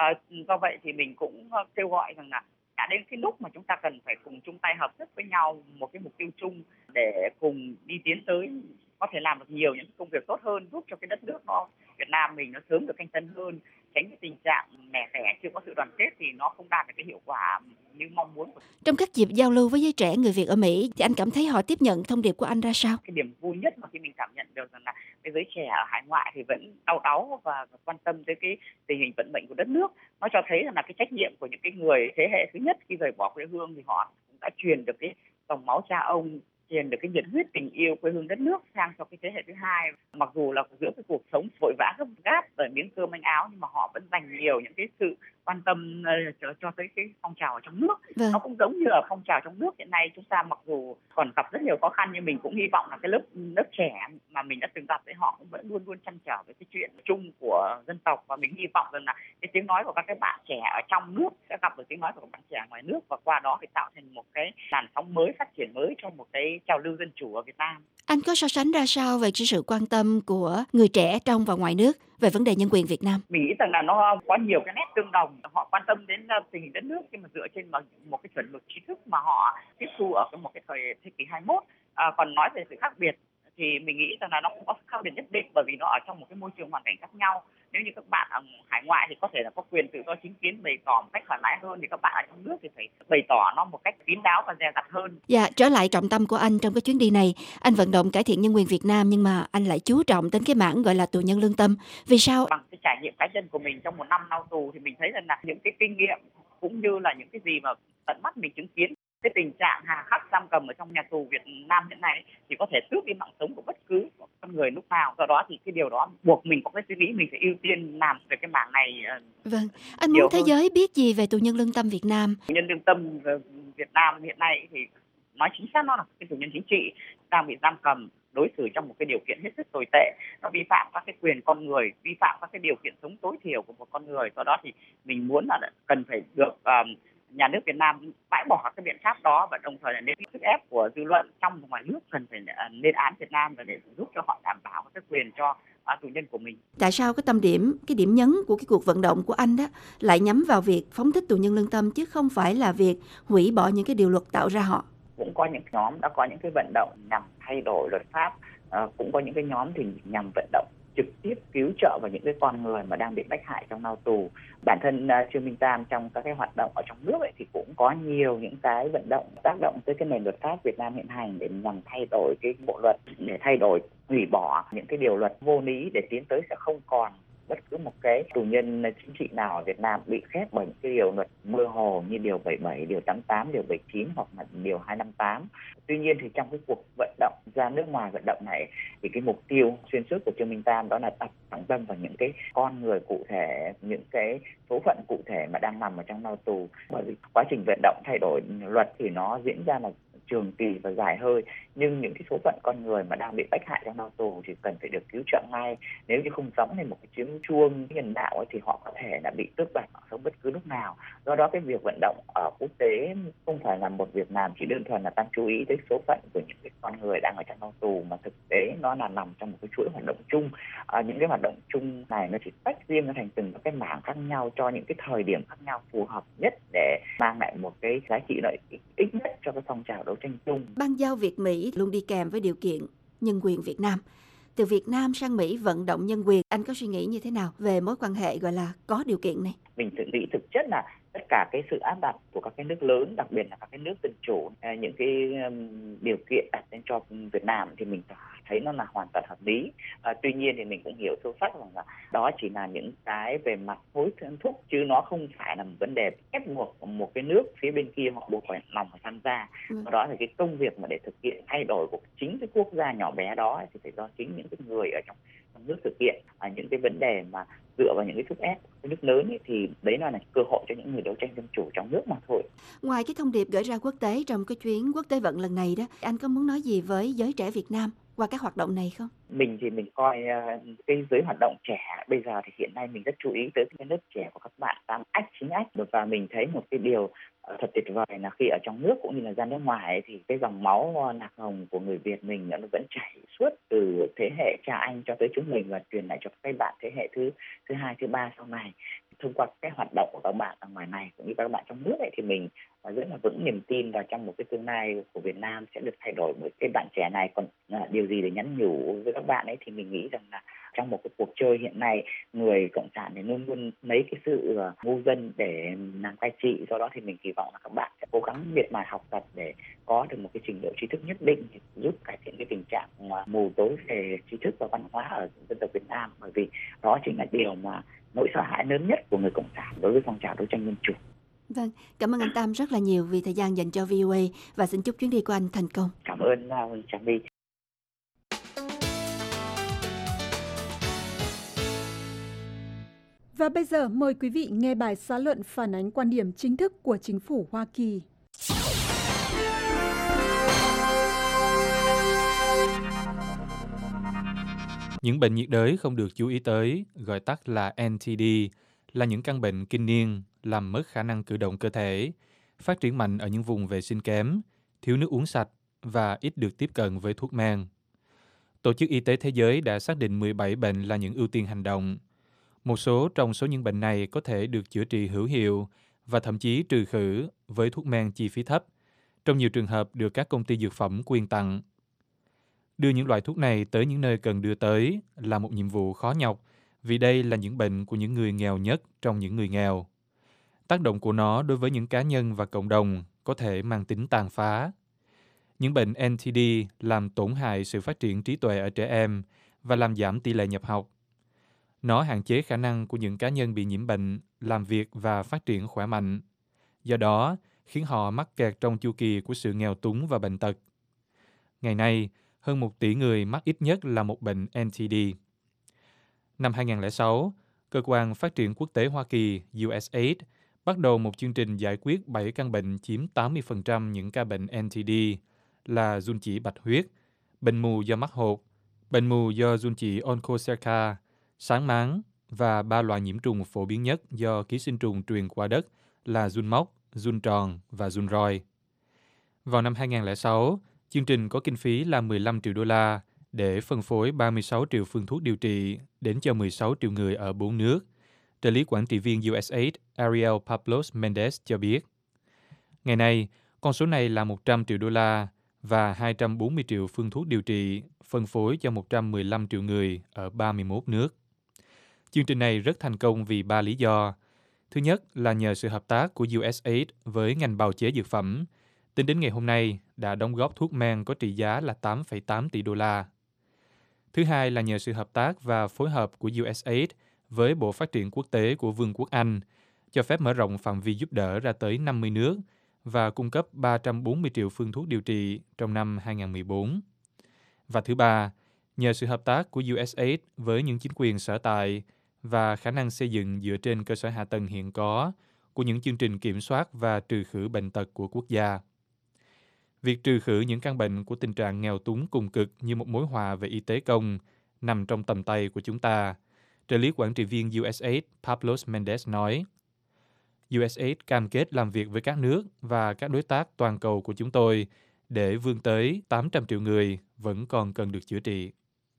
Do vậy thì mình cũng kêu gọi rằng là đã đến cái lúc mà chúng ta cần phải cùng chung tay hợp sức với nhau một cái mục tiêu chung để cùng đi tiến tới có thể làm được nhiều những công việc tốt hơn, giúp cho cái đất nước Việt Nam mình nó sớm được canh tân hơn, tránh cái tình trạng lẻ tẻ chưa có sự đoàn kết thì nó không đạt được cái hiệu quả như mong muốn. Trong các dịp giao lưu với giới trẻ người Việt ở Mỹ thì anh cảm thấy họ tiếp nhận thông điệp của anh ra sao? Cái điểm vui nhất mà khi mình cảm nhận được rằng là cái giới trẻ ở hải ngoại thì vẫn đau đáu và quan tâm tới cái tình hình vận mệnh của đất nước. Nó cho thấy rằng là cái trách nhiệm của những cái người thế hệ thứ nhất khi rời bỏ quê hương thì họ cũng đã truyền được cái dòng máu cha ông, truyền được cái nhiệt huyết tình yêu quê hương đất nước sang cho cái thế hệ thứ hai. Mặc dù là giữa cái cuộc sống vội vã gấp gáp bởi miếng cơm manh áo nhưng mà họ vẫn dành nhiều những cái sự quan tâm cho tới cái phong trào ở trong nước. Nó cũng giống như ở phong trào trong nước hiện nay chúng ta mặc dù còn gặp rất nhiều khó khăn nhưng mình cũng hy vọng là cái lớp trẻ mà mình đã từng gặp với họ cũng vẫn luôn luôn trăn trở với cái chuyện chung của dân tộc, và mình hy vọng rằng là cái tiếng nói của các bạn trẻ ở trong nước sẽ gặp được tiếng nói của các bạn trẻ ngoài nước, và qua đó thì tạo thành một cái làn sóng mới, phát triển mới cho một cái trào lưu dân chủ ở Việt Nam. Anh có so sánh ra sao về cái sự quan tâm của người trẻ trong và ngoài nước về vấn đề nhân quyền Việt Nam? Mình nghĩ rằng là nó có nhiều cái nét tương đồng. Họ quan tâm đến tình hình đất nước nhưng mà dựa trên một cái chuẩn mực trí thức mà họ tiếp thu ở một cái thời thế kỷ 21. Còn nói về sự khác biệt thì mình nghĩ rằng là nó cũng có sự khác biệt nhất định, bởi vì nó ở trong một cái môi trường hoàn cảnh khác nhau. Nếu như các bạn ở hải ngoại thì có thể là có quyền tự do chính kiến, bày tỏ một cách thoải mái hơn, thì các bạn ở trong nước thì phải bày tỏ nó một cách kín đáo và dè dặt hơn. Dạ, trở lại trọng tâm của anh trong cái chuyến đi này, anh vận động cải thiện nhân quyền Việt Nam nhưng mà anh lại chú trọng đến cái mảng gọi là tù nhân lương tâm. Vì sao? Bằng cái trải nghiệm cá nhân của mình trong một năm lao tù thì mình thấy rằng là những cái kinh nghiệm cũng như là những cái gì mà tận mắt mình chứng kiến, cái tình trạng hà khắc giam cầm ở trong nhà tù Việt Nam hiện nay thì có thể tước đi mạng sống của bất cứ con người lúc nào. Do đó thì cái điều đó buộc mình có cái suy nghĩ mình phải ưu tiên làm về cái mảng này. Vâng, anh muốn thế giới biết gì về tù nhân lương tâm Việt Nam? Tù nhân lương tâm Việt Nam hiện nay thì nói chính xác nó là cái tù nhân chính trị đang bị giam cầm, đối xử trong một cái điều kiện hết sức tồi tệ, nó vi phạm các cái quyền con người, vi phạm các cái điều kiện sống tối thiểu của một con người. Do đó thì mình muốn là cần phải được nhà nước Việt Nam bãi bỏ các cái biện pháp đó, và đồng thời là nên sức ép của dư luận trong và ngoài nước cần phải lên án Việt Nam và để giúp cho họ đảm bảo các quyền cho tù nhân của mình. Tại sao cái điểm nhấn của cái cuộc vận động của anh đó lại nhắm vào việc phóng thích tù nhân lương tâm chứ không phải là việc hủy bỏ những cái điều luật tạo ra họ? Cũng có những nhóm đã có những cái vận động nhằm thay đổi luật pháp, cũng có những cái nhóm thì nhằm vận động trực tiếp cứu trợ vào những cái con người mà đang bị bách hại trong lao tù. Bản thân Trương Minh Tam trong các cái hoạt động ở trong nước ấy, thì cũng có nhiều những cái vận động tác động tới cái nền luật pháp Việt Nam hiện hành để nhằm thay đổi cái bộ luật, để thay đổi hủy bỏ những cái điều luật vô lý để tiến tới sẽ không còn bất cứ một cái tù nhân chính trị nào ở Việt Nam bị khép bởi những cái điều luật mơ hồ như điều 77, điều 88, điều 79 hoặc là điều 258. Tuy nhiên thì trong cái cuộc vận động ra nước ngoài vận động này thì cái mục tiêu xuyên suốt của Trương Minh Tam đó là đặt trọng tâm vào những cái con người cụ thể, những cái số phận cụ thể mà đang nằm ở trong lao tù. Bởi vì quá trình vận động thay đổi luật thì nó diễn ra là trường kỳ và dài hơi, nhưng những cái số phận con người mà đang bị bách hại trong lao tù thì cần phải được cứu trợ ngay. Nếu như không sống thành một cái tiếng chuông nhân đạo ấy, thì họ có thể là bị tước đoạt mạng sống bất cứ lúc nào. Do đó cái việc vận động ở quốc tế không phải là một việc làm chỉ đơn thuần là tăng chú ý tới số phận của những cái con người đang ở trong lao tù, mà thực tế nó là nằm trong một cái chuỗi hoạt động chung. Những cái hoạt động chung này nó chỉ tách riêng ra thành từng cái mảng khác nhau cho những cái thời điểm khác nhau phù hợp nhất để mang lại một cái giá trị lợi ích nhất cho cái phong trào đấu tranh chung. Bang giao Việt-Mỹ luôn đi kèm với điều kiện nhân quyền Việt Nam. Từ Việt Nam sang Mỹ vận động nhân quyền, anh có suy nghĩ như thế nào về mối quan hệ gọi là có điều kiện này? Mình tự nghĩ thực chất là tất cả cái sự áp đặt của các cái nước lớn, đặc biệt là các cái nước dân chủ, những cái điều kiện đặt lên cho Việt Nam thì mình thấy nó là hoàn toàn hợp lý. Tuy nhiên thì mình cũng hiểu sâu sắc rằng là đó chỉ là những cái về mặt hối thúc, chứ nó không phải là một vấn đề ép buộc một cái nước phía bên kia họ buộc phải lòng phải tham gia. Đó là cái công việc mà để thực hiện thay đổi của chính cái quốc gia nhỏ bé đó thì phải do chính những cái người ở trong nước thực hiện. Những cái vấn đề mà dựa vào những cái thúc ép của cái nước lớn ấy, thì đấy là cơ hội cho những người đấu tranh dân chủ trong nước mà thôi. Ngoài cái thông điệp gửi ra quốc tế trong cái chuyến quốc tế vận lần này đó, anh có muốn nói gì với giới trẻ Việt Nam qua các hoạt động này không? Mình thì mình coi cái giới hoạt động trẻ bây giờ thì hiện nay mình rất chú ý tới cái lớp trẻ của các bạn 8X, 9X, và mình thấy một cái điều thật tuyệt vời là khi ở trong nước cũng như là ra nước ngoài ấy, thì cái dòng máu nạc hồng của người Việt mình nó vẫn chảy suốt từ thế hệ cha anh cho tới chúng mình và truyền lại cho các bạn thế hệ thứ hai, thứ ba sau này. Thông qua cái hoạt động của các bạn ở ngoài này cũng như các bạn trong nước ấy, thì mình rất là vững niềm tin vào trong một cái tương lai của Việt Nam sẽ được thay đổi bởi cái bạn trẻ này. Còn điều gì để nhắn nhủ với các bạn ấy thì mình nghĩ rằng là trong một cái cuộc chơi hiện nay, người cộng sản thì luôn luôn lấy cái sự ngu dân để làm cai trị. Do đó thì mình kỳ vọng là các bạn sẽ cố gắng miệt mài học tập để có được một cái trình độ tri thức nhất định, giúp cải thiện cái tình trạng mù tối về tri thức và văn hóa ở dân tộc Việt Nam, bởi vì đó chính là điều mà nỗi sợ hãi lớn nhất của người cộng sản đối với phong trào đấu tranh dân chủ. Vâng, cảm ơn anh Tam rất là nhiều vì thời gian dành cho VOA và xin chúc chuyến đi của anh thành công. Cảm ơn Trang My. Và bây giờ mời quý vị nghe bài xã luận phản ánh quan điểm chính thức của chính phủ Hoa Kỳ. Những bệnh nhiệt đới không được chú ý tới, gọi tắt là NTD, là những căn bệnh kinh niên, làm mất khả năng cử động cơ thể, phát triển mạnh ở những vùng vệ sinh kém, thiếu nước uống sạch và ít được tiếp cận với thuốc men. Tổ chức Y tế Thế giới đã xác định 17 bệnh là những ưu tiên hành động. Một số trong số những bệnh này có thể được chữa trị hữu hiệu và thậm chí trừ khử với thuốc men chi phí thấp, trong nhiều trường hợp được các công ty dược phẩm quyên tặng. Đưa những loại thuốc này tới những nơi cần đưa tới là một nhiệm vụ khó nhọc, vì đây là những bệnh của những người nghèo nhất trong những người nghèo. Tác động của nó đối với những cá nhân và cộng đồng có thể mang tính tàn phá. Những bệnh NTD làm tổn hại sự phát triển trí tuệ ở trẻ em và làm giảm tỷ lệ nhập học. Nó hạn chế khả năng của những cá nhân bị nhiễm bệnh làm việc và phát triển khỏe mạnh. Do đó, khiến họ mắc kẹt trong chu kỳ của sự nghèo túng và bệnh tật. Ngày nay, hơn 1 tỷ người mắc ít nhất là một bệnh NTD. Năm 2006, Cơ quan Phát triển Quốc tế Hoa Kỳ USAID bắt đầu một chương trình giải quyết 7 căn bệnh chiếm 80% những ca bệnh NTD là giun chỉ bạch huyết, bệnh mù do mắc hột, bệnh mù do giun chỉ onchocerca, sáng máng và 3 loại nhiễm trùng phổ biến nhất do ký sinh trùng truyền qua đất là giun mốc, giun tròn và giun roi. Vào năm 2006, chương trình có kinh phí là 15 triệu đô la để phân phối 36 triệu phương thuốc điều trị đến cho 16 triệu người ở 4 nước. Trợ lý quản trị viên USAID Ariel Pablos Mendez cho biết. Ngày nay, con số này là 100 triệu đô la và 240 triệu phương thuốc điều trị phân phối cho 115 triệu người ở 31 nước. Chương trình này rất thành công vì 3 lý do. Thứ nhất là nhờ sự hợp tác của USAID với ngành bào chế dược phẩm, tính đến ngày hôm nay đã đóng góp thuốc men có trị giá là 8,8 tỷ đô la. Thứ hai là nhờ sự hợp tác và phối hợp của USAID với Bộ Phát triển Quốc tế của Vương quốc Anh, cho phép mở rộng phạm vi giúp đỡ ra tới 50 nước và cung cấp 340 triệu phương thuốc điều trị trong năm 2014. Và thứ ba, nhờ sự hợp tác của USAID với những chính quyền sở tại và khả năng xây dựng dựa trên cơ sở hạ tầng hiện có của những chương trình kiểm soát và trừ khử bệnh tật của quốc gia. Việc trừ khử những căn bệnh của tình trạng nghèo túng cùng cực như một mối họa về y tế công nằm trong tầm tay của chúng ta, trợ lý quản trị viên USAID Pablos Mendez nói. USAID cam kết làm việc với các nước và các đối tác toàn cầu của chúng tôi để vươn tới 800 triệu người vẫn còn cần được chữa trị.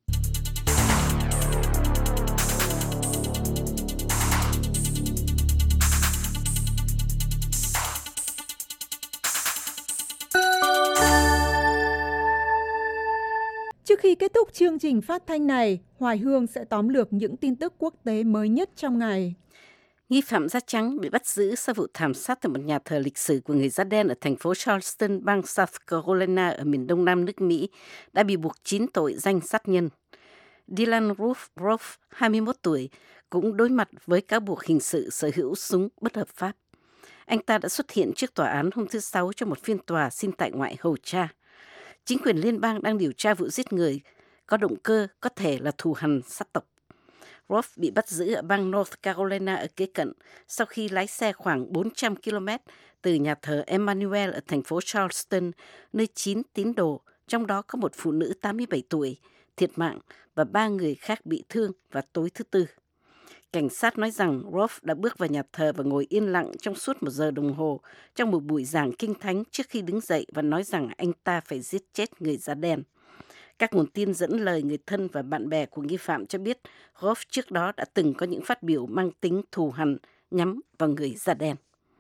Trước khi kết thúc chương trình phát thanh này, Hoài Hương sẽ tóm lược những tin tức quốc tế mới nhất trong ngày. Nghi phạm da trắng bị bắt giữ sau vụ thảm sát tại một nhà thờ lịch sử của người da đen ở thành phố Charleston, bang South Carolina ở miền đông nam nước Mỹ, đã bị buộc 9 tội danh sát nhân. Dylan Roof, 21 tuổi, cũng đối mặt với cáo buộc hình sự sở hữu súng bất hợp pháp. Anh ta đã xuất hiện trước tòa án hôm thứ Sáu trong một phiên tòa xin tại ngoại hầu tra. Chính quyền liên bang đang điều tra vụ giết người có động cơ có thể là thù hằn sát tộc. Roth bị bắt giữ ở bang North Carolina ở kế cận sau khi lái xe khoảng 400 km từ nhà thờ Emmanuel ở thành phố Charleston, nơi 9 tín đồ, trong đó có một phụ nữ 87 tuổi, thiệt mạng và 3 người khác bị thương vào tối thứ Tư. Cảnh sát nói rằng Roth đã bước vào nhà thờ và ngồi yên lặng trong suốt 1 giờ đồng hồ trong một buổi giảng kinh thánh trước khi đứng dậy và nói rằng anh ta phải giết chết người da đen. Các nguồn tin dẫn lời người thân và bạn bè của nghi phạm cho biết Roth trước đó đã từng có những phát biểu mang tính thù hằn nhắm vào người da đen.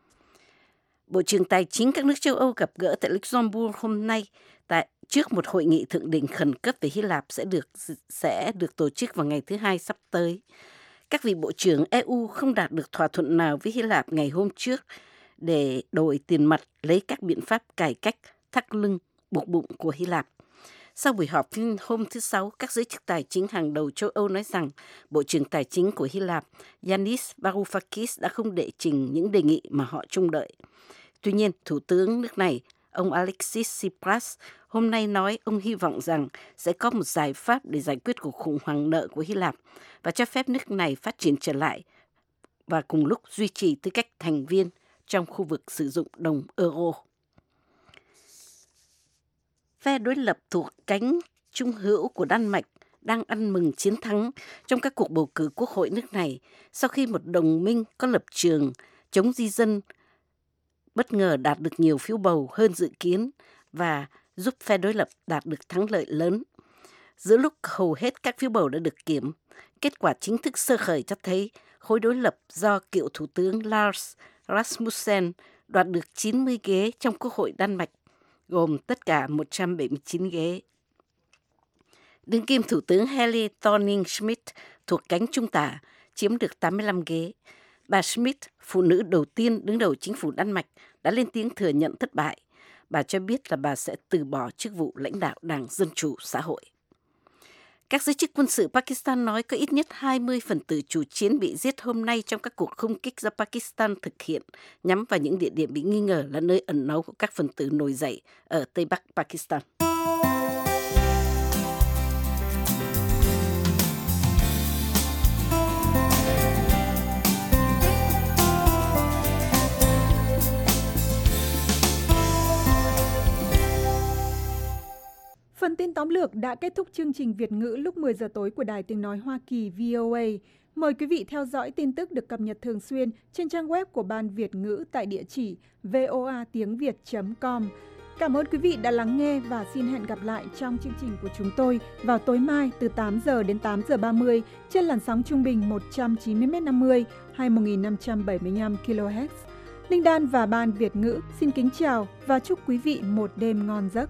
Bộ trưởng Tài chính các nước châu Âu gặp gỡ tại Luxembourg hôm nay trước một hội nghị thượng đỉnh khẩn cấp về Hy Lạp sẽ được tổ chức vào ngày thứ Hai sắp tới. Các vị bộ trưởng EU không đạt được thỏa thuận nào với Hy Lạp ngày hôm trước để đổi tiền mặt lấy các biện pháp cải cách thắt lưng buộc bụng của Hy Lạp. Sau buổi họp hôm thứ Sáu, các giới chức tài chính hàng đầu châu Âu nói rằng Bộ trưởng Tài chính của Hy Lạp Yanis Varoufakis đã không đệ trình những đề nghị mà họ trông đợi. Tuy nhiên, Thủ tướng nước này, ông Alexis Tsipras, hôm nay nói ông hy vọng rằng sẽ có một giải pháp để giải quyết cuộc khủng hoảng nợ của Hy Lạp và cho phép nước này phát triển trở lại và cùng lúc duy trì tư cách thành viên trong khu vực sử dụng đồng euro. Phe đối lập thuộc cánh trung hữu của Đan Mạch đang ăn mừng chiến thắng trong các cuộc bầu cử quốc hội nước này sau khi một đồng minh có lập trường chống di dân bất ngờ đạt được nhiều phiếu bầu hơn dự kiến và giúp phe đối lập đạt được thắng lợi lớn. Giữa lúc hầu hết các phiếu bầu đã được kiểm, kết quả chính thức sơ khởi cho thấy khối đối lập do cựu Thủ tướng Lars Rasmussen đoạt được 90 ghế trong Quốc hội Đan Mạch, gồm tất cả 179 ghế. Đương kim Thủ tướng Helle Thorning-Schmidt thuộc cánh trung tả chiếm được 85 ghế. Bà Schmidt, phụ nữ đầu tiên đứng đầu chính phủ Đan Mạch, đã lên tiếng thừa nhận thất bại. Bà cho biết là bà sẽ từ bỏ chức vụ lãnh đạo Đảng Dân Chủ Xã hội. Các giới chức quân sự Pakistan nói có ít nhất 20 phần tử chủ chiến bị giết hôm nay trong các cuộc không kích do Pakistan thực hiện nhắm vào những địa điểm bị nghi ngờ là nơi ẩn náu của các phần tử nổi dậy ở Tây Bắc Pakistan. Phần tin tóm lược đã kết thúc chương trình Việt ngữ lúc 10 giờ tối của Đài Tiếng Nói Hoa Kỳ VOA. Mời quý vị theo dõi tin tức được cập nhật thường xuyên trên trang web của Ban Việt ngữ tại địa chỉ voatiengviet.com. Cảm ơn quý vị đã lắng nghe và xin hẹn gặp lại trong chương trình của chúng tôi vào tối mai từ 8 giờ đến 8 giờ 30 trên làn sóng trung bình 190m50 hay 1575 kHz. Linh Đan và Ban Việt ngữ xin kính chào và chúc quý vị một đêm ngon giấc.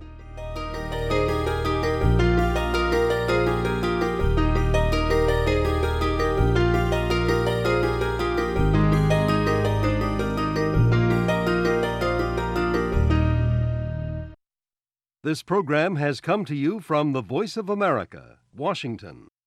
This program has come to you from the Voice of America, Washington.